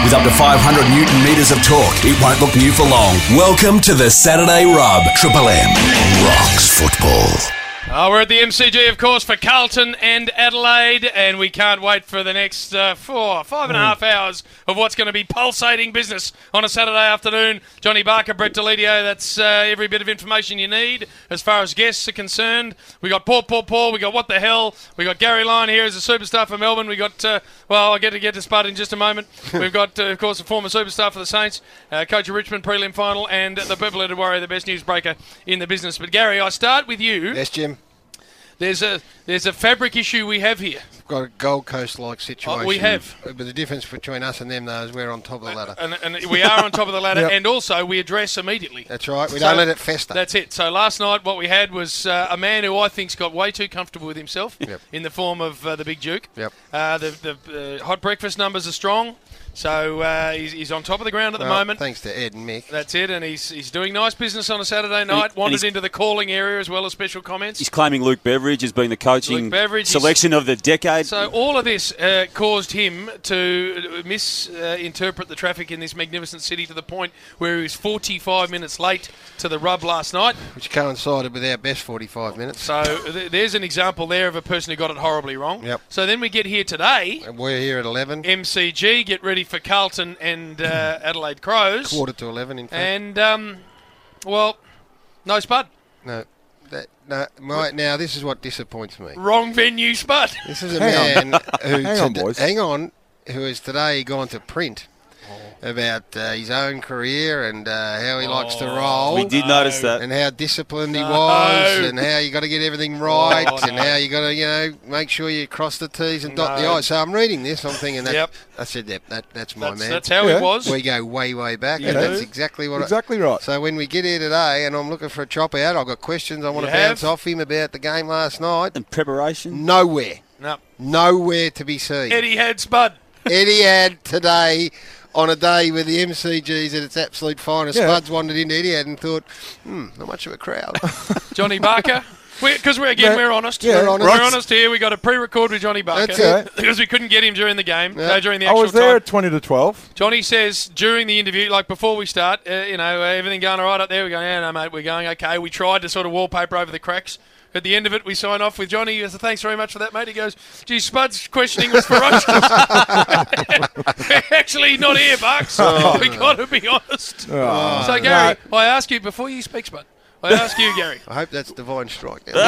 With up to 500 Newton metres of torque, it won't look new for long. Welcome to the Saturday Rub. Triple M rocks football. We're at the MCG, of course, for Carlton and Adelaide, and we can't wait for the next 5.5 hours of what's going to be pulsating business on a Saturday afternoon. Johnny Barker, Brett Deledio, that's every bit of information you need as far as guests are concerned. We got Paul, we got What the Hell, we got Gary Lyon here as a superstar for Melbourne. We got, I'll get to Spud in just a moment. We've got, of course, a former superstar for the Saints, coach of Richmond prelim final, and the Purple-Headed Warrior, the best newsbreaker in the business. But Gary, I start with you. Yes, Jim. There's a fabric issue we have here. We've got a Gold Coast-like situation. We have. But the difference between us and them, though, is we're on top of the ladder. And we are on top of the ladder, and also we address immediately. That's right. We don't let it fester. That's it. So last night what we had was a man who I think's got way too comfortable with himself in the form of the Big Duke. Yep. The hot breakfast numbers are strong. So he's on top of the ground at the moment. Thanks to Ed and Mick. That's it, and he's doing nice business on a Saturday night. Wandered into the calling area as well as special comments. He's claiming Luke Beveridge as being the coaching selection of the decade. So all of this caused him to misinterpret the traffic in this magnificent city to the point where he was 45 minutes late to the Rub last night. Which coincided with our best 45 minutes. So there's an example there of a person who got it horribly wrong. Yep. So then we get here today. And we're here at 11. MCG, get ready for Carlton and Adelaide Crows. Quarter to 11, in fact. And, no Spud. No. Now, this is what disappoints me. Wrong venue, Spud. This is a man Hang who has today gone to print about his own career and how he likes to roll. We did notice that. And how disciplined he was, and how you got to get everything right, and how you got to, make sure you cross the T's and dot the I's. So I'm reading this, I'm thinking that I said, that's my man. That's how he was. We go way, way back, and that's exactly what. Right. So when we get here today, and I'm looking for a chop out, I've got questions I want to bounce off him about the game last night. And preparation. Nowhere. No. Nowhere to be seen. Eddie had Spud. Eddie had today. On a day where the MCG's at its absolute finest, Spud's wandered into Etihad and thought, not much of a crowd. Johnny Barker. Because we're honest. Yeah, we're honest here. We got a pre-record with Johnny Barker. That's it. Because we couldn't get him during the game, during the I actual was there time. at 20 to 12. Johnny says during the interview, like before we start, everything going all right up there? We're going, no, mate, we're going okay. We tried to sort of wallpaper over the cracks. At the end of it, we sign off with Johnny. He goes, thanks very much for that, mate. He goes, gee, Spud's questioning was ferocious. Actually, not here, Bucks. We got to be honest. So, Gary, I ask you, before you speak, Spud, I ask you, Gary. I hope that's Divine Strike. The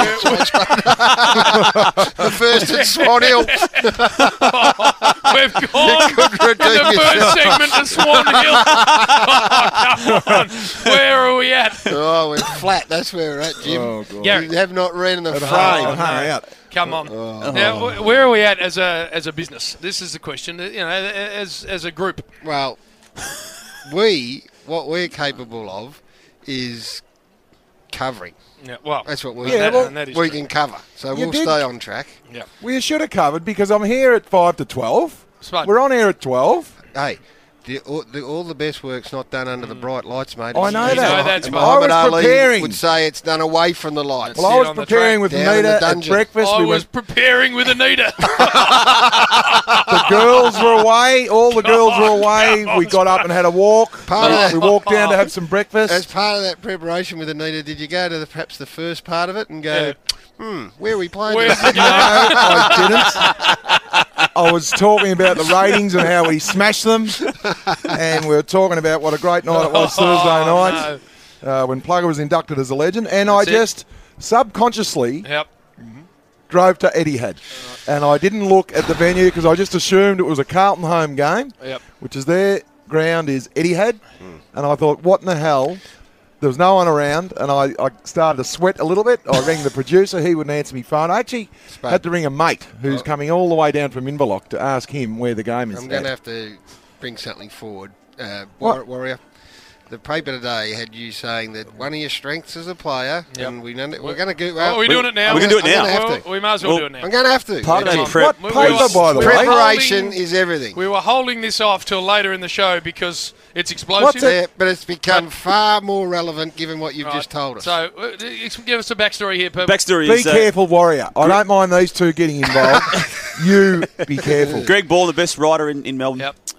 first at Swan Hill. We've gone in the first segment to Swan Hill. Come on. Where are we at? We're flat. That's where we're at, Jim. Oh, God. Gary. We have not ran in the frame. Out. Come on. Now, where are we at as a business? This is the question. As a group. Well, what we're capable of is covering. Yeah, well, that's what we can cover. So we'll stay on track. Yeah. We should have covered because I'm here at 5 to 12. Spud. We're on air at 12. Hey, all the best work's not done under the bright lights, mate. I know that. That's Muhammad I was Ali preparing. would say it's done away from the lights. Well, I was preparing with Down in the Anita at dungeon. breakfast. I was preparing with Anita. The girls were away. All the girls were away. We got up and had a walk. We walked down to have some breakfast. As part of that preparation with Anita, did you go to perhaps the first part of it and go, where are we playing? Where's the game? No, I didn't. I was talking about the ratings and how we smashed them, and we were talking about what a great night it was Thursday night when Plugger was inducted as a legend, and I just subconsciously drove to Etihad, and I didn't look at the venue because I just assumed it was a Carlton home game, which is their ground is Etihad, and I thought, what in the hell? There was no one around, and I started to sweat a little bit. I rang the producer. He wouldn't answer me phone. I actually had to ring a mate who's coming all the way down from Inverloch to ask him where the game is. I'm going to have to bring something forward. Warrior, the paper today had you saying that one of your strengths as a player, and we're going to do... are we doing it now? We're going to do it now. We might as well do it now. I'm going to have to. Part of that What paper, by the way? Preparation is everything. We were holding this off till later in the show because it's explosive. But it's become far more relevant given what you've just told us. So, give us a backstory here, Purple. Backstory Be is... careful, Warrior. I don't mind these two getting involved. You be careful. Greg Ball, the best writer in Melbourne. Yep.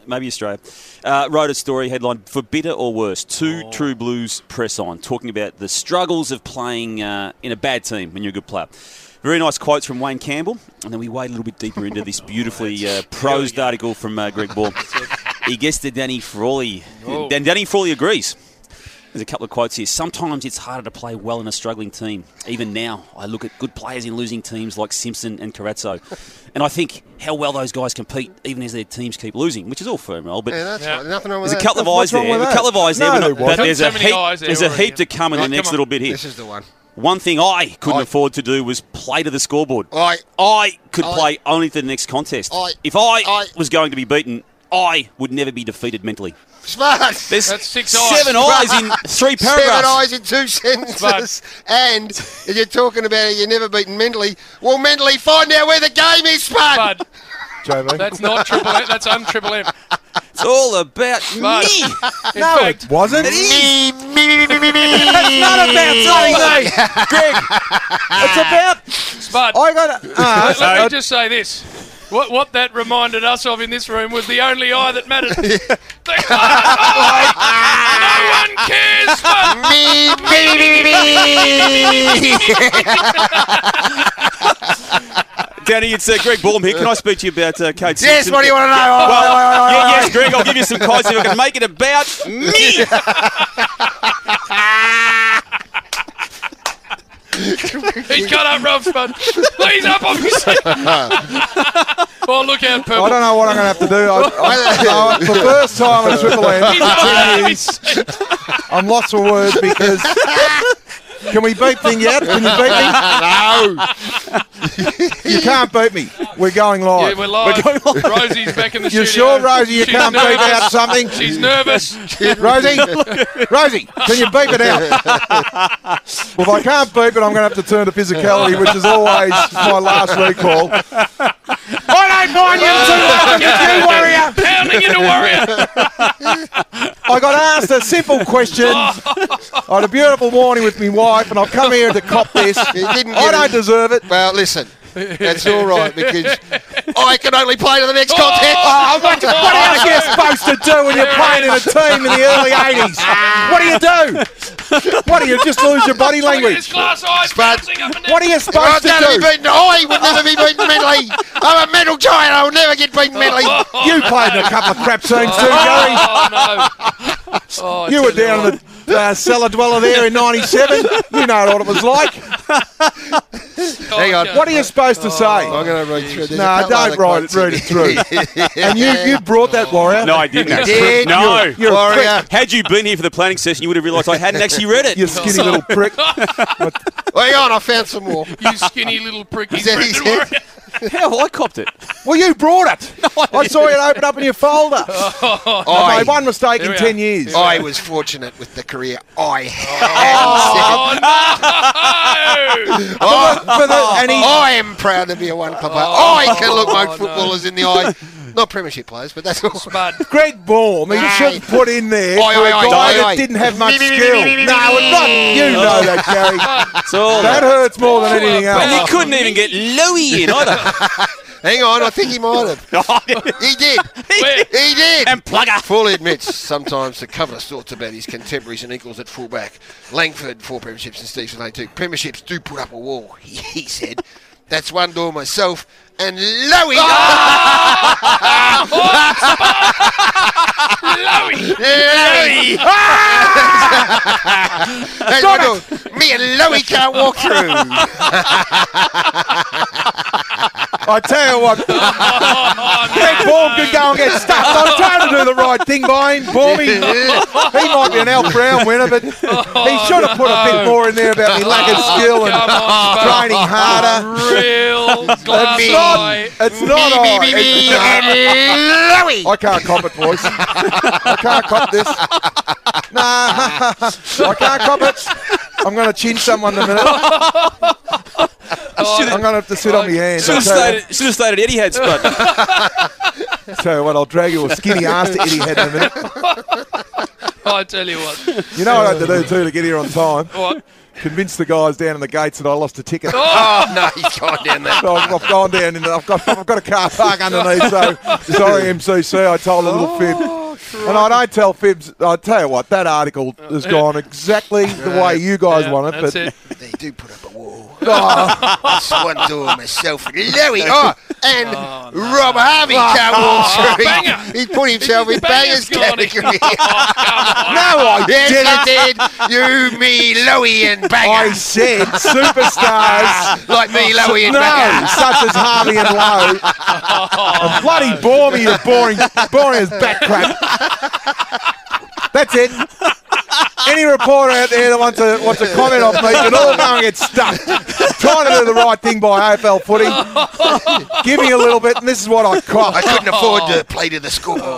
maybe Australia, wrote a story headline, "For Bitter or Worse, two True Blues press on," talking about the struggles of playing in a bad team when you're a good player. Very nice quotes from Wayne Campbell, and then we wade a little bit deeper into this beautifully prosed article from Greg Ball. He gets to Danny Frawley, and Danny Frawley agrees. There's a couple of quotes here. "Sometimes it's harder to play well in a struggling team. Even now, I look at good players in losing teams like Simpson and Carazzo, and I think how well those guys compete, even as their teams keep losing," which is all firm roll. But that's right. Nothing wrong with there's that. a couple of eyes there. wrong with A couple of eyes there. No, But there's a eyes heap to come in the next little bit here. This is the one. One thing I couldn't afford to do was play to the scoreboard. I could play only to the next contest. If I was going to be beaten, I would never be defeated mentally. Smart. There's That's 6 eyes. 7 eyes in 3 paragraphs. 7 eyes in 2 sentences. And if you're talking about it, you're never beaten mentally. Well, mentally, find out where the game is, Spud. JB. That's not Triple M. That's un-Triple M. It's all about me. In fact, It wasn't. It's not about something, Greg. It's about... Spud, I got let me just say this. What that reminded us of in this room was the only eye that mattered. The eye! No one cares, Spud! Danny, it's Greg Ballum here. Can I speak to you about Kate Simpson? Yes, what do you want to know? Yes, Greg, I'll give you some quotes if I can make it about me. He's cut up Rob Spud. He's up on his seat. Oh, look out, Purple. I don't know what I'm going to have to do. For the first time at Triple M He's in up 10 on years, his seat. I'm lost for words because... Can we beat thing yet? Can you beat me? No. You can't beat me. We're going live. Yeah, we're live. Rosie's back in the You studio. sure, Rosie, you She's can't beat nervous. out something? She's nervous. Rosie, can you beep it out? Well, if I can't beep it, I'm going to have to turn to physicality, which is always my last recall. I don't mind you too, Pounding into Warrior. I got asked a simple question. I had a beautiful morning with my wife, and I've come here to cop this. I don't deserve it. Well, listen, that's all right because I can only play to the next contest. What else are you supposed to do when you're playing in a team in the early 80s? What do you do? What do you just lose your body Look at his language? glass eyes bouncing up and down. What are you I'm supposed to going to be do? beaten. I would never be beaten mentally. I'm a mental giant. I will never get beaten mentally. You played in a couple of crap teams too, Gary. Oh, no. Oh, I You were tell down what. in the cellar dweller there in '97. You know what it was like. Hang on. What are you supposed to say? I'm going to read through this. No, don't read it through. And you brought that, Warrior. No, I didn't. did. No. You're a Warrior. prick. Had you been here for the planning session, you would have realised I hadn't actually read it. You skinny little prick. Hang on, I found some more. You skinny little prick. He's that his Brendan head? Warrior. Hell, I copped it. Well, you brought it. I saw it open up in your folder. I made one mistake Here in we 10 are. years. I was fortunate with the career I had. I am proud to be a one-club player. I can look most footballers in the eye. Not premiership players, but that's all. Spud. Greg Baum, he should have put in there for a guy that didn't have much skill. No, it's not. You know that, Gary. It's all That hurts more than anything And else. you couldn't even get Louis in either. Hang on, I think he might have. He did. Where? He did. And plugger. Fully admits sometimes the covetous thoughts about his contemporaries and equals at fullback. Langford, 4 premierships, and Steve Slade, 2. Premierships do put up a wall, he said. That's one door myself. And Louie. Louie. That's one door. Me and Louie can't walk through. I tell you what, Greg Baum could go and get stuffed. I was trying to do the right thing by him. Baumie, he might be an Alf Brown winner, but he should have put a bit more in there about me lack of skill and Come on, Spud. training harder. Real glass eye. It's not Louie. I can't cop it, boys. I can't cop this. Nah, I can't cop it. I'm going to chin someone in a minute. I'm going to have to sit on my hands. Should have stated Eddie had Spud. Tell you what, I'll drag your skinny ass to Eddie Head in a minute. I tell you what. You know what I had to do too to get here on time? What? convinced the guys down in the gates that I lost a ticket. Oh, no, he's gone down there. So I've gone down and I've got a car park underneath. So sorry, MCC. I told a little fib, and I don't tell fibs. I tell you what, that article has gone exactly the way you guys want it. That's But it. They do put up a wall. oh, That's one door myself. Louis. And Rob Harvey can't walk through. banger. He put himself in bangers Banger's gone. category. no, I Yes, didn't. I did. You, me, Louis, and I Banger. said superstars. Like me, Louis, and No, Banger. such as Harvey and Lowe. And bloody bore me, you boring as back crap. That's it. Any reporter out there that wants a comment on me can all go and get stuck. Trying to do the right thing by AFL footy. Give me a little bit, and this is what I I cost. couldn't afford to play to the scoreboard.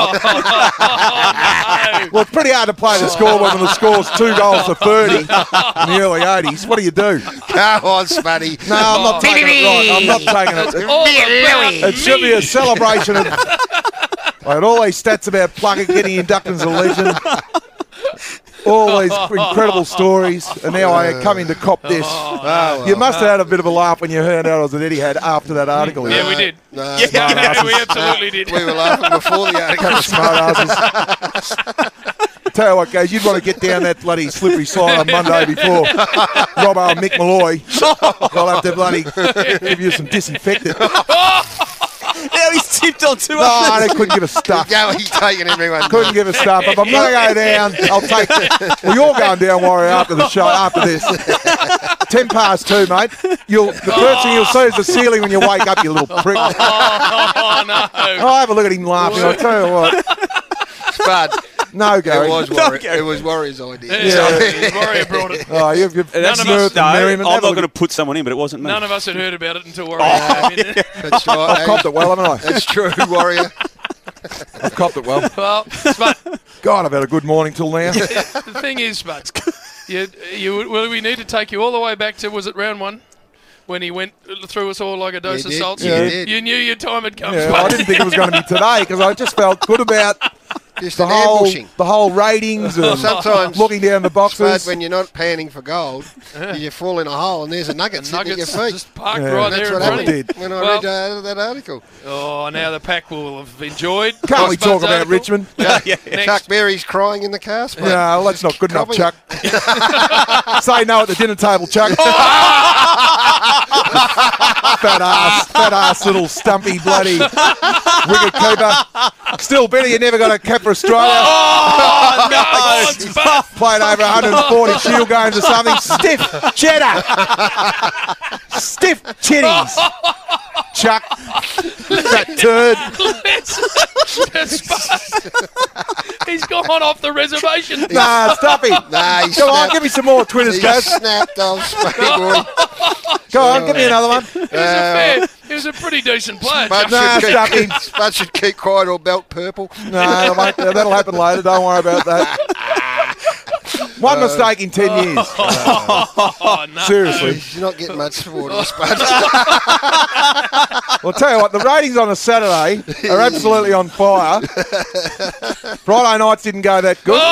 Well, it's pretty hard to play the scoreboard when the score's 2 goals to 30 in the early 80s. What do you do? Come on, Spuddy. No, I'm not taking it right. I'm not taking it. It should be a celebration of. I had all these stats about Plugger getting inducted as a legend. All these incredible stories, and now I come in to cop this. You must have had a bit of a laugh when you heard out I was at Etihad after that article. Yeah, we did. No, Yeah, we absolutely did. we were laughing before the article. Smart asses. Tell you what, guys, you'd want to get down that bloody slippery slide on Monday before Robbo and Mick Malloy. I'll have to bloody give you some disinfectant. Now he's tipped on 2 No, they couldn't give a stuff. Go, he's taking everyone. Couldn't give a stuff. If I'm going to go down, I'll take. Well, you're going down, Warrior, after the show. After this, 2:10, mate. The first thing you'll see is the ceiling when you wake up, you little prick. Oh, no. I'll have a look at him laughing. I'll tell you what. Spud. No, Gary. It was Warrior's idea. Yeah, Warrior brought it. Oh, you've That's smirked and merriment. I'm Have a not look going to put someone in, but it wasn't me. None of us had heard about it until Warrior came in. That's right. I've copped it well, haven't I? That's true, Warrior. I've copped it well. Well, Spud, God, I've had a good morning till now. the thing is, Spud, we need to take you all the way back to, was it round 1? When he went through us all like a dose of salt. You did. You knew your time had come, Yeah, Spud. I didn't think it was going to be today because I just felt good about Just the an whole ambushing. ratings and Sometimes, looking down the Spud, boxes. when you're not panning for gold, you fall in a hole and there's a nugget sitting at your Nuggets feet. just parked Yeah. right That's there what in front of happened you. when I Well- read that article. Oh, now the pack will have enjoyed. Can't we Spud's talk about article. Richmond? Next. Chuck Berry's crying in the car, Spud. No, that's not good enough, Copy. Chuck. Say no at the dinner table, Chuck. Fat ass little stumpy bloody wicket keeper. Still better you never got a cap for Australia. Oh, no. Spud. Played over 140 Shield games or something. Stiff cheddar. Stiff titties. Chuck. That turd. He's gone off the reservation. Nah, stop him. Nah, he Come on, snapped. give me some more Twitters, He guys. snapped off, Spuddy boy. Go on, give me another one. He was a pretty decent player. Spud Nah, should stop keep- him. Spud should keep quiet or belt purple. No, mate, that'll happen later. Don't worry about that. One mistake in 10 years. Oh, no. Seriously. You're not getting much for it, Spud. Well, I'll tell you what, the ratings on a Saturday are absolutely on fire. Friday nights didn't go that good.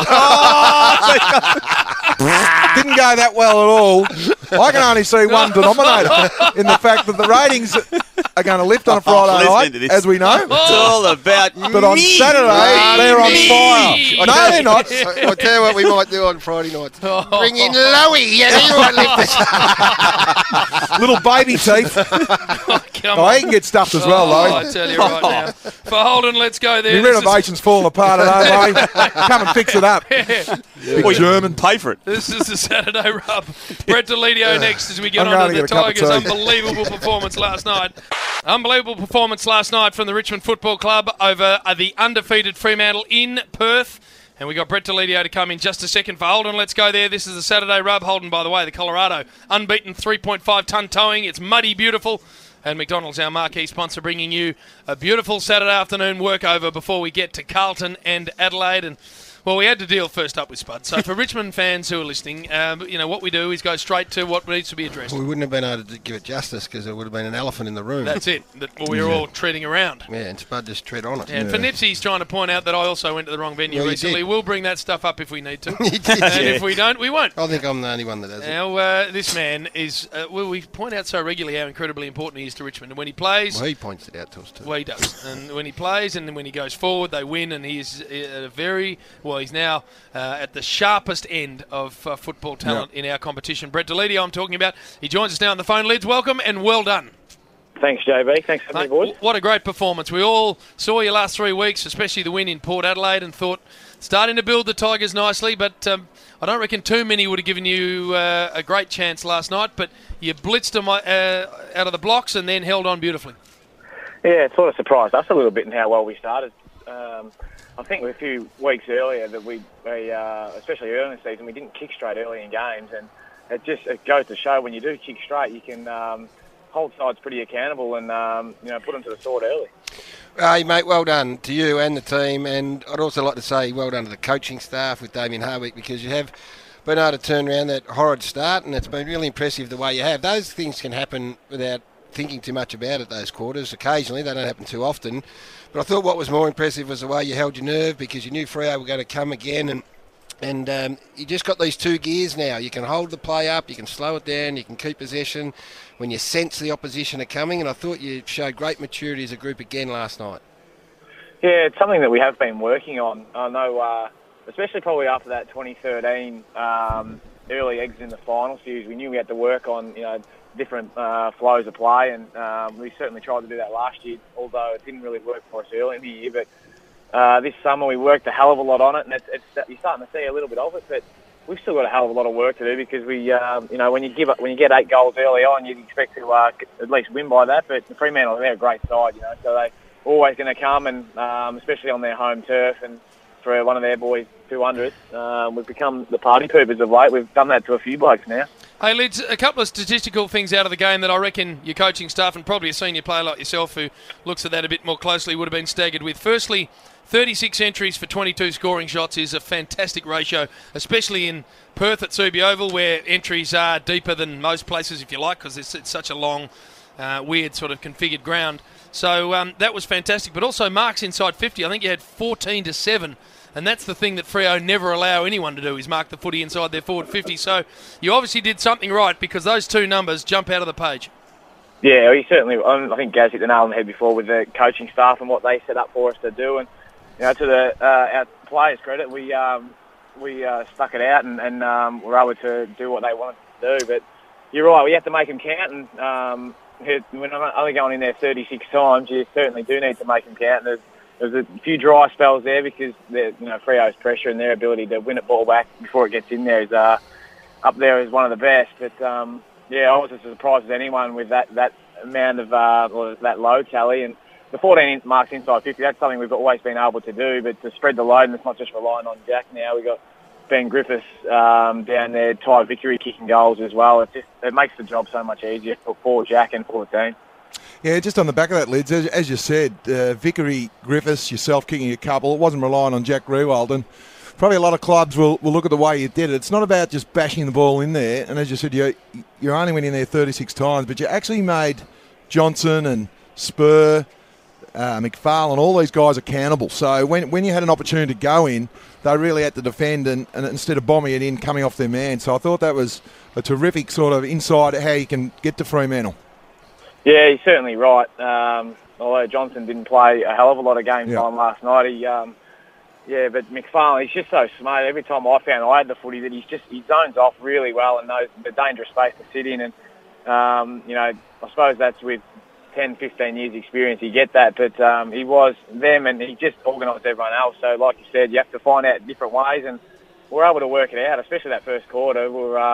Didn't go that well at all. I can only see one denominator in the fact that the ratings are going to lift on a Friday listen night, to this. as we know. It's all about But on me. Saturday, they're on fire. No, they're not. I'll tell you what we might do on Friday nights. Bring in Louie, and he might lift us. Little baby teeth. Come Oh, on. he can get stuffed as well, Oh, though. I tell you right now. For Holden, let's go there. The This is- renovation's falling apart at home, mate. Come and fix it up. Big Well, you German. pay for it. This is the Saturday Rub. Brett Deledio next as we get I'm on going to to the get a cup of Tigers' tea. unbelievable performance last night. Unbelievable performance last night from the Richmond Football Club over the undefeated Fremantle in Perth. And we got Brett Deledio to come in just a second for Holden. Let's go there. This is the Saturday Rub. Holden, by the way, the Colorado unbeaten 3.5-tonne towing. It's muddy, beautiful. And McDonald's, our marquee sponsor, bringing you a beautiful Saturday afternoon work over before we get to Carlton and Adelaide. And Well, we had to deal first up with Spud. So for Richmond fans who are listening, what we do is go straight to what needs to be addressed. We wouldn't have been able to give it justice because there would have been an elephant in the room. That's it. We were all treading around. Yeah, and Spud just tread on it. And for Nipsey's trying to point out that I also went to the wrong venue recently. We'll bring that stuff up if we need to. He did, and if we don't, we won't. I think I'm the only one that does it. Now, this man is... we point out so regularly how incredibly important he is to Richmond. And when he plays... Well, he points it out to us too. Well, he does. And when he plays and then when he goes forward, they win. And he is a very... Well, he's now at the sharpest end of football talent in our competition. Brett Deledio, I'm talking about. He joins us now on the phone. Lids, welcome and well done. Thanks, JB. Thanks for having me, boys. What a great performance. We all saw you last 3 weeks, especially the win in Port Adelaide, and thought starting to build the Tigers nicely, but I don't reckon too many would have given you a great chance last night, but you blitzed them out of the blocks and then held on beautifully. Yeah, it sort of surprised us a little bit in how well we started. I think a few weeks earlier that we especially early in the season, we didn't kick straight early in games, and it goes to show when you do kick straight, you can hold sides pretty accountable and put them to the sword early. Hey, mate, well done to you and the team, and I'd also like to say well done to the coaching staff with Damien Harwick, because you have been able to turn around that horrid start, and it's been really impressive the way you have. Those things can happen without thinking too much about it, those quarters. Occasionally, they don't happen too often. But I thought what was more impressive was the way you held your nerve, because you knew Freo were going to come again, and you just got these two gears now. You can hold the play up, you can slow it down, you can keep possession when you sense the opposition are coming, and I thought you showed great maturity as a group again last night. Yeah, it's something that we have been working on. I know, especially probably after that 2013 early exit in the final series, we knew we had to work on, different flows of play, and we certainly tried to do that last year, although it didn't really work for us early in the year. But this summer we worked a hell of a lot on it, and you're starting to see a little bit of it, but we've still got a hell of a lot of work to do, because we, when you get 8 goals early on, you'd expect to at least win by that. But the Fremantle, they're a great side, so they're always going to come, and especially on their home turf, and for one of their boys, 200th, we've become the party poopers of late. We've done that to a few blokes now. Hey, Lids, a couple of statistical things out of the game that I reckon your coaching staff and probably a senior player like yourself who looks at that a bit more closely would have been staggered with. Firstly, 36 entries for 22 scoring shots is a fantastic ratio, especially in Perth at Subi Oval, where entries are deeper than most places, if you like, because it's such a long, weird sort of configured ground. So that was fantastic. But also marks inside 50. I think you had 14-7. And that's the thing that Freo never allow anyone to do, is mark the footy inside their forward 50. So you obviously did something right, because those two numbers jump out of the page. Yeah, he certainly. I think Gaz hit the nail on the head before with the coaching staff and what they set up for us to do. And to our players' credit, we stuck it out and were able to do what they wanted to do. But you're right, we have to make them count. And when I'm only going in there 36 times, you certainly do need to make them count. And there's a few dry spells there, because Freo's pressure and their ability to win a ball back before it gets in there is up there as one of the best. But I was as surprised as anyone with that amount of that low tally, and the 14 marks inside 50. That's something we've always been able to do, but to spread the load, and it's not just relying on Jack now. We got Ben Griffiths down there, Ty Vickery kicking goals as well. It makes the job so much easier for Jack and for the team. Yeah, just on the back of that, Lids, as you said, Vickery, Griffiths, yourself kicking a couple. It wasn't relying on Jack Grewald, and probably a lot of clubs will look at the way you did it. It's not about just bashing the ball in there, and as you said, you only went in there 36 times, but you actually made Johnson and Spur, McFarlane, all these guys accountable. So when you had an opportunity to go in, they really had to defend, and instead of bombing it in, coming off their man. So I thought that was a terrific sort of insight how you can get to Fremantle. Yeah, he's certainly right. Although Johnson didn't play a hell of a lot of game time last night, but McFarlane, he's just so smart. Every time I found I had the footy, that he zones off really well and knows the dangerous space to sit in. And I suppose that's with 10, 15 years experience, you get that. But he was them, and he just organised everyone else. So, like you said, you have to find out different ways, and we're able to work it out. Especially that first quarter,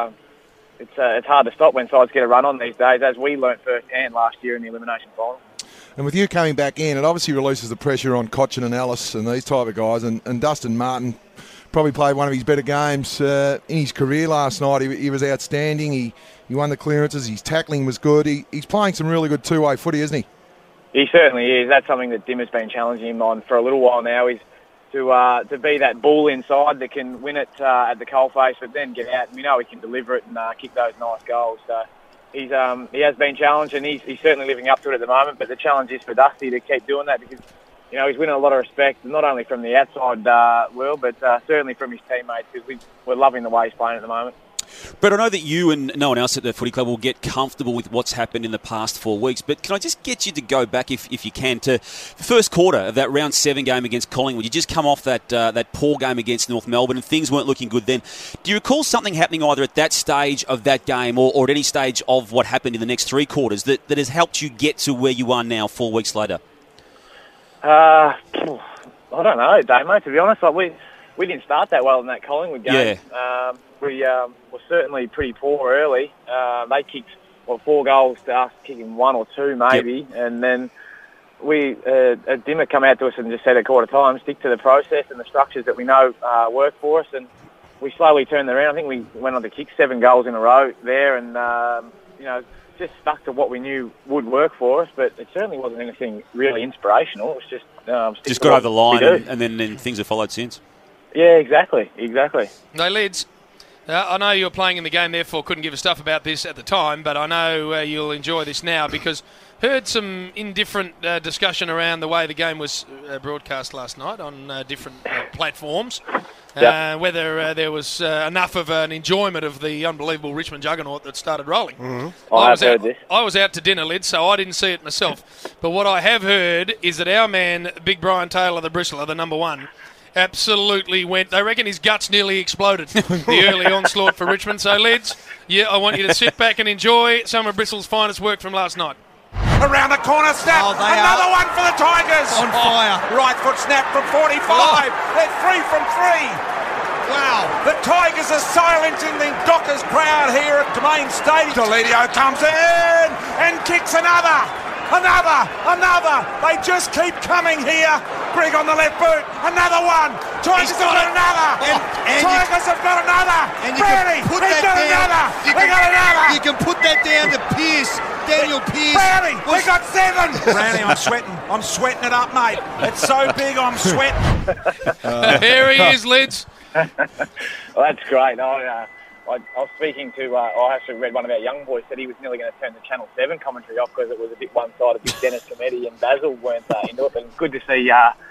it's hard to stop when sides get a run on these days, as we learnt firsthand last year in the elimination final. And with you coming back in, it obviously releases the pressure on Cochin and Ellis and these type of guys. And Dustin Martin probably played one of his better games in his career last night. He was outstanding. He won the clearances. His tackling was good. He's playing some really good two-way footy, isn't he? He certainly is. That's something that Dim has been challenging him on for a little while now. He's to be that bull inside that can win it at the coalface, but then get out. And we know he can deliver it and kick those nice goals. So he has been challenged, and he's certainly living up to it at the moment. But the challenge is for Dusty to keep doing that, because he's winning a lot of respect, not only from the outside world, but certainly from his teammates, because we're loving the way he's playing at the moment. But I know that you and no one else at the footy club will get comfortable with what's happened in the past 4 weeks, but can I just get you to go back, if you can, to the first quarter of that round 7 game against Collingwood? You just come off that poor game against North Melbourne, and things weren't looking good then. Do you recall something happening either at that stage of that game or at any stage of what happened in the next 3 quarters that has helped you get to where you are now 4 weeks later? I don't know, Dave, mate, to be honest. Like we didn't start that well in that Collingwood game. Yeah. We were certainly pretty poor early. They kicked 4 goals to us, kicking 1 or 2 maybe, Yep. and then Dimmer come out to us and just said at quarter time, stick to the process and the structures that we know work for us, and we slowly turned around. I think we went on to kick 7 goals in a row there, and just stuck to what we knew would work for us. But it certainly wasn't anything really inspirational. It was just Got over the line, and then things have followed since. Yeah, exactly. No, Lids, I know you were playing in the game, therefore couldn't give a stuff about this at the time, but I know you'll enjoy this now, because heard some indifferent discussion around the way the game was broadcast last night on different platforms. Yep. Whether there was enough of an enjoyment of the unbelievable Richmond juggernaut that started rolling. Mm-hmm. I have heard this. I was out to dinner, Lid, so I didn't see it myself. But what I have heard is that our man, Big Brian Taylor, the bristler, the number 1, absolutely went. They reckon his guts nearly exploded the early onslaught for Richmond. So, Lids, I want you to sit back and enjoy some of Bristol's finest work from last night. Around the corner snap. Another one for the Tigers. On fire. Right foot snap from 45. They're 3 from 3. Wow. The Tigers are silencing the Dockers crowd here at Domain Stadium. Deledio comes in and kicks another. They just keep coming here. Greg on the left boot. Another one. Tigers have got another. Tigers have got another. And you can put that down. They got another. You can put that down to Pearce. Daniel Pearce. Brownie, we got 7. Brownie, I'm sweating it up, mate. It's so big, I'm sweating. Here he is, Lids. Well, that's great. I was speaking to, I actually read one of our young boys said he was nearly going to turn the Channel 7 commentary off because it was a bit one-sided. Dennis Cometti and Basil weren't into it, but good to see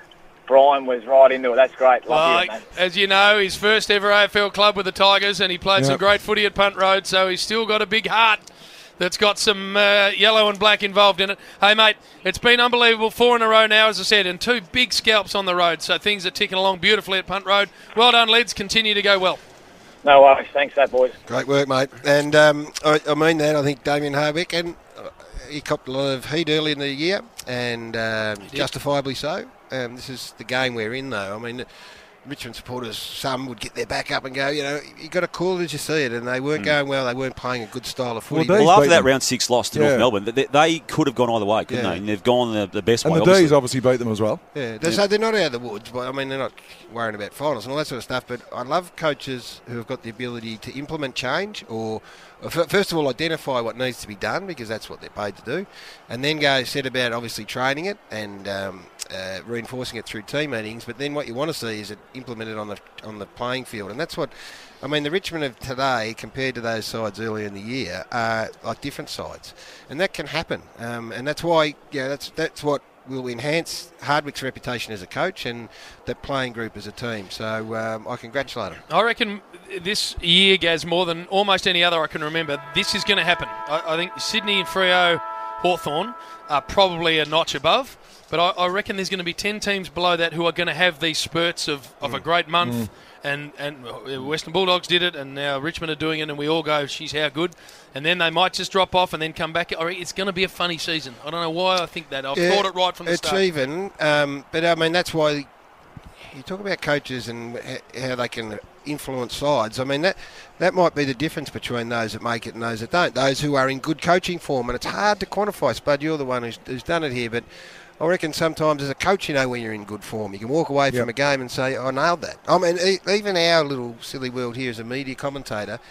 Brian was right into it. That's great. Love you, mate. As you know, his first ever AFL club with the Tigers, and he played some great footy at Punt Road, so he's still got a big heart that's got some yellow and black involved in it. Hey, mate, it's been unbelievable. 4 in a row now, as I said, and 2 big scalps on the road, so things are ticking along beautifully at Punt Road. Well done, Lids. Continue to go well. No worries. Thanks, that boys. Great work, mate. And I mean that. I think Damien Hardwick, and he copped a lot of heat early in the year, and justifiably so. This is the game we're in, though. I mean, Richmond supporters, some would get their back up and go, you got to call it as you see it, and they weren't going well. They weren't playing a good style of footy. Well, after that round 6 loss to North Melbourne, they could have gone either way, couldn't they? And they've gone the best way. And the D's obviously beat them as well. Yeah, so they're not out of the woods, but I mean, they're not worrying about finals and all that sort of stuff. But I love coaches who have got the ability to implement change, or first of all, identify what needs to be done, because that's what they're paid to do, and then set about obviously training it and reinforcing it through team meetings. But then what you want to see is it implemented on the playing field, and that's what I mean. The Richmond of today compared to those sides earlier in the year are like different sides, and that can happen. And that's why that's what will enhance Hardwick's reputation as a coach and the playing group as a team. So I congratulate him. I reckon this year, Gaz, more than almost any other I can remember, this is going to happen. I think Sydney and Freo, Hawthorn are probably a notch above, but I reckon there's going to be 10 teams below that who are going to have these spurts of a great month. And Western Bulldogs did it, and now Richmond are doing it, and we all go, she's how good. And then they might just drop off and then come back. It's going to be a funny season. I don't know why I think that. I've thought it right from the start. It's even, but I mean, that's why you talk about coaches and how they can influence sides. I mean, that might be the difference between those that make it and those that don't. Those who are in good coaching form, and it's hard to quantify. Spud, you're the one who's done it here, but I reckon sometimes as a coach, you know when you're in good form. You can walk away from a game and say, I nailed that. I mean, even our little silly world here as a media commentator,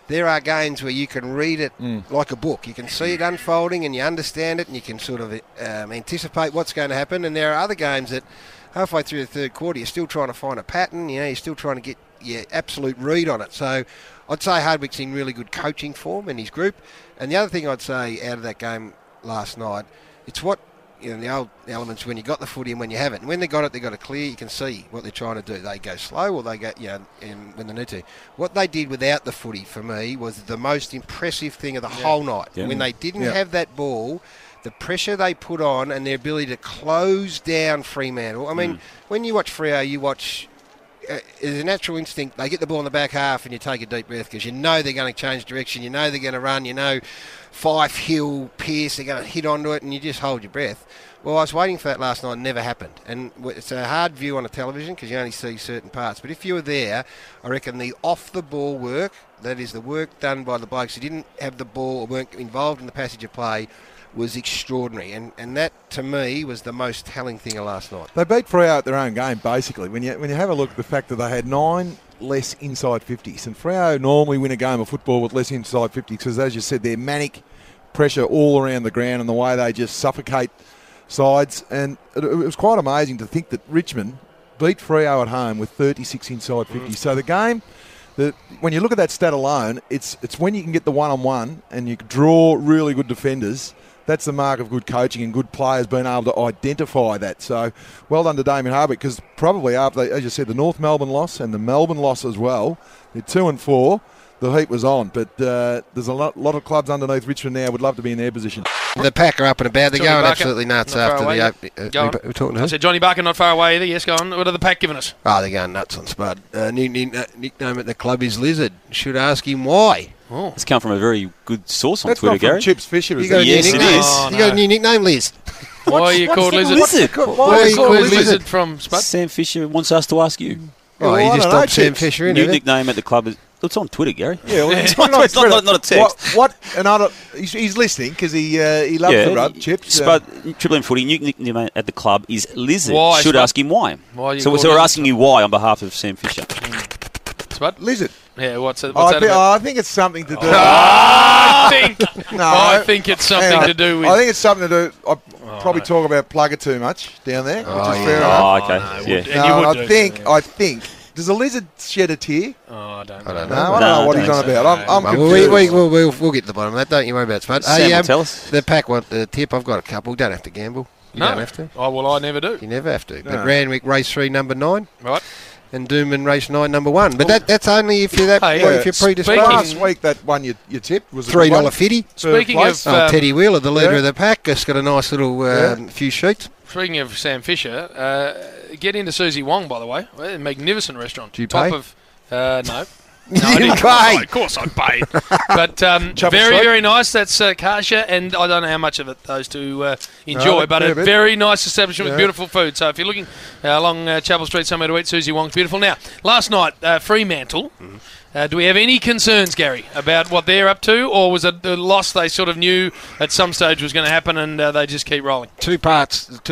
there are games where you can read it like a book. You can see it unfolding and you understand it and you can sort of anticipate what's going to happen. And there are other games that halfway through the third quarter you're still trying to find a pattern. You're still trying to get your absolute read on it. So I'd say Hardwick's in really good coaching form in his group. And the other thing I'd say out of that game last night, it's what, the old elements when you got the footy and when you haven't. And when they got it clear. You can see what they're trying to do. They go slow or they go, and when they need to. What they did without the footy, for me, was the most impressive thing of the whole night. Yeah. When they didn't have that ball, the pressure they put on and their ability to close down Fremantle. I mean, when you watch Freo, you watch... There's a natural instinct. They get the ball in the back half and you take a deep breath because you know they're going to change direction. You know they're going to run. You know Fife, Hill, Pearce, they're going to hit onto it and you just hold your breath. Well, I was waiting for that last night. It never happened. And it's a hard view on a television because you only see certain parts. But if you were there, I reckon the off-the-ball work, that is the work done by the blokes who didn't have the ball or weren't involved in the passage of play, was extraordinary. And that, to me, was the most telling thing of last night. They beat Freo at their own game, basically. When you have a look at the fact that they had 9 less inside 50s, and Freo normally win a game of football with less inside 50s because, as you said, they're manic pressure all around the ground and the way they just suffocate sides. And it was quite amazing to think that Richmond beat Freo at home with 36 inside 50s. So the game... when you look at that stat alone, it's when you can get the one-on-one and you can draw really good defenders. That's the mark of good coaching and good players being able to identify that. So well done to Damien Hardwick because probably after, as you said, the North Melbourne loss and the Melbourne loss as well, they're 2-4, the heat was on. But there's a lot of clubs underneath Richmond now would love to be in their position. The pack are up and about. They're Johnny going Barker, absolutely nuts after the opening. We're talking to I said Johnny Barker not far away either. Yes, go on. What are the pack giving us? Oh, they're going nuts on Spud. New nickname at the club is Lizard. Should ask him why. Oh. It's come from a very good source on That's Twitter, not from Gary. Chips Fisher, is got it? Yes, it is. You got a new nickname, Liz. Why are you called Lizard? Why are you called Lizard from Spud? Sam Fisher wants us to ask you. Oh, I you just don't know, stopped Sam Chips. Fisher in New it. nickname at the club is... It's on Twitter, Gary. Yeah, well, It's on Twitter. It's not a text. What another? He's listening because he loves the rub, Chips. Spud, Triple M Footy, new nickname at the club is Lizard. Why, Should Spud? ask him why. Why you so called we're Lizard? asking you why on behalf of Sam Fisher. Spud? Lizard. Yeah, what's that about? I think it's something to do. I think it's something to do with... I think it's something to do. I probably talk about Plugger too much down there, which is fair enough. Oh, okay. No, Yeah. and you would I think. Does a lizard shed a tear? Oh, I don't I know. don't No, know. I don't know what he's on about. I'm confused. We'll get to the bottom of that. Don't you worry about it, Spud. Sam will tell us. The pack want the tip. I've got a couple. Don't have to gamble. You don't have to. Oh, well, I never do. You never have to. But No. Randwick race 3 number 9 Right. and Doomman race 9 number 1. But that's only if you're if you're predisposed. Last week, that one you tipped was a good one. $3.50. Speaking place. of Teddy Wheeler, the leader yeah. of the pack, just got a nice little few sheets. Speaking of Sam Fisher, get into Susie Wong, by the way. Well, magnificent restaurant. Do you Top pay? of... no. You I didn't pay. Of course I paid. But very, Sweet. very nice. That's Kasha, and I don't know how much of it those two enjoy, No, but fair a bit. very nice establishment with Yeah. beautiful food. So if you're looking along Chapel Street somewhere to eat, Susie Wong's beautiful. Now, last night, Fremantle. Do we have any concerns, Gary, about what they're up to, or was it the loss they sort of knew at some stage was going to happen and they just keep rolling? Two parts to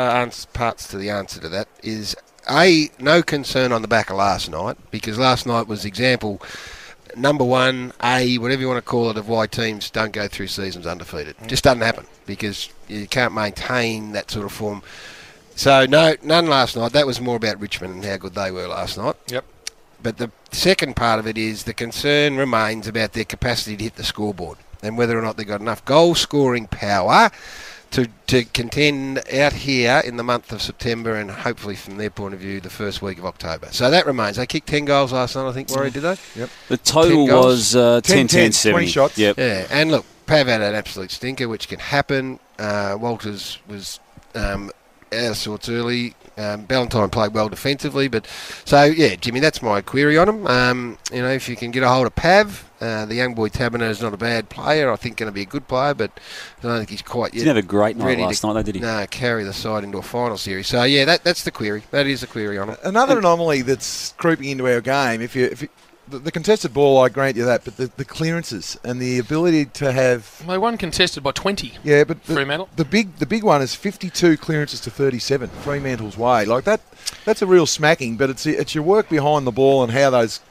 the answer to that is no concern on the back of last night, because last night was example number 1, whatever you want to call it, of why teams don't go through seasons undefeated. Just doesn't happen because you can't maintain that sort of form. So none last night. That was more about Richmond and how good they were last night. Yep. But the second part of it is the concern remains about their capacity to hit the scoreboard and whether or not they've got enough goal-scoring power to contend out here in the month of September and hopefully, from their point of view, the first week of October. So that remains. They kicked 10 goals last night, I think, Warrior, did they? Yep. The total 10 goals. was 10, 10, 70. 20 shots. Yep. Yeah, and look, Pav had an absolute stinker, which can happen. Walters was out of sorts early. Ballantyne played well defensively, but so yeah, Jimmy, that's my query on him. If you can get a hold of Pav, the young boy Taberner is not a bad player. I think going to be a good player, but I don't think he's quite yet. Didn't have a great night ready last night, though, did he? No, carry the side into a final series. So yeah, that's the query. That is the query on him. Another anomaly that's creeping into our game, if you the contested ball, I grant you that, but the clearances and the ability to have... They won contested by 20. Yeah, but Fremantle. the big one is 52 clearances to 37, Fremantle's way. Like that's a real smacking, but it's your work behind the ball and how those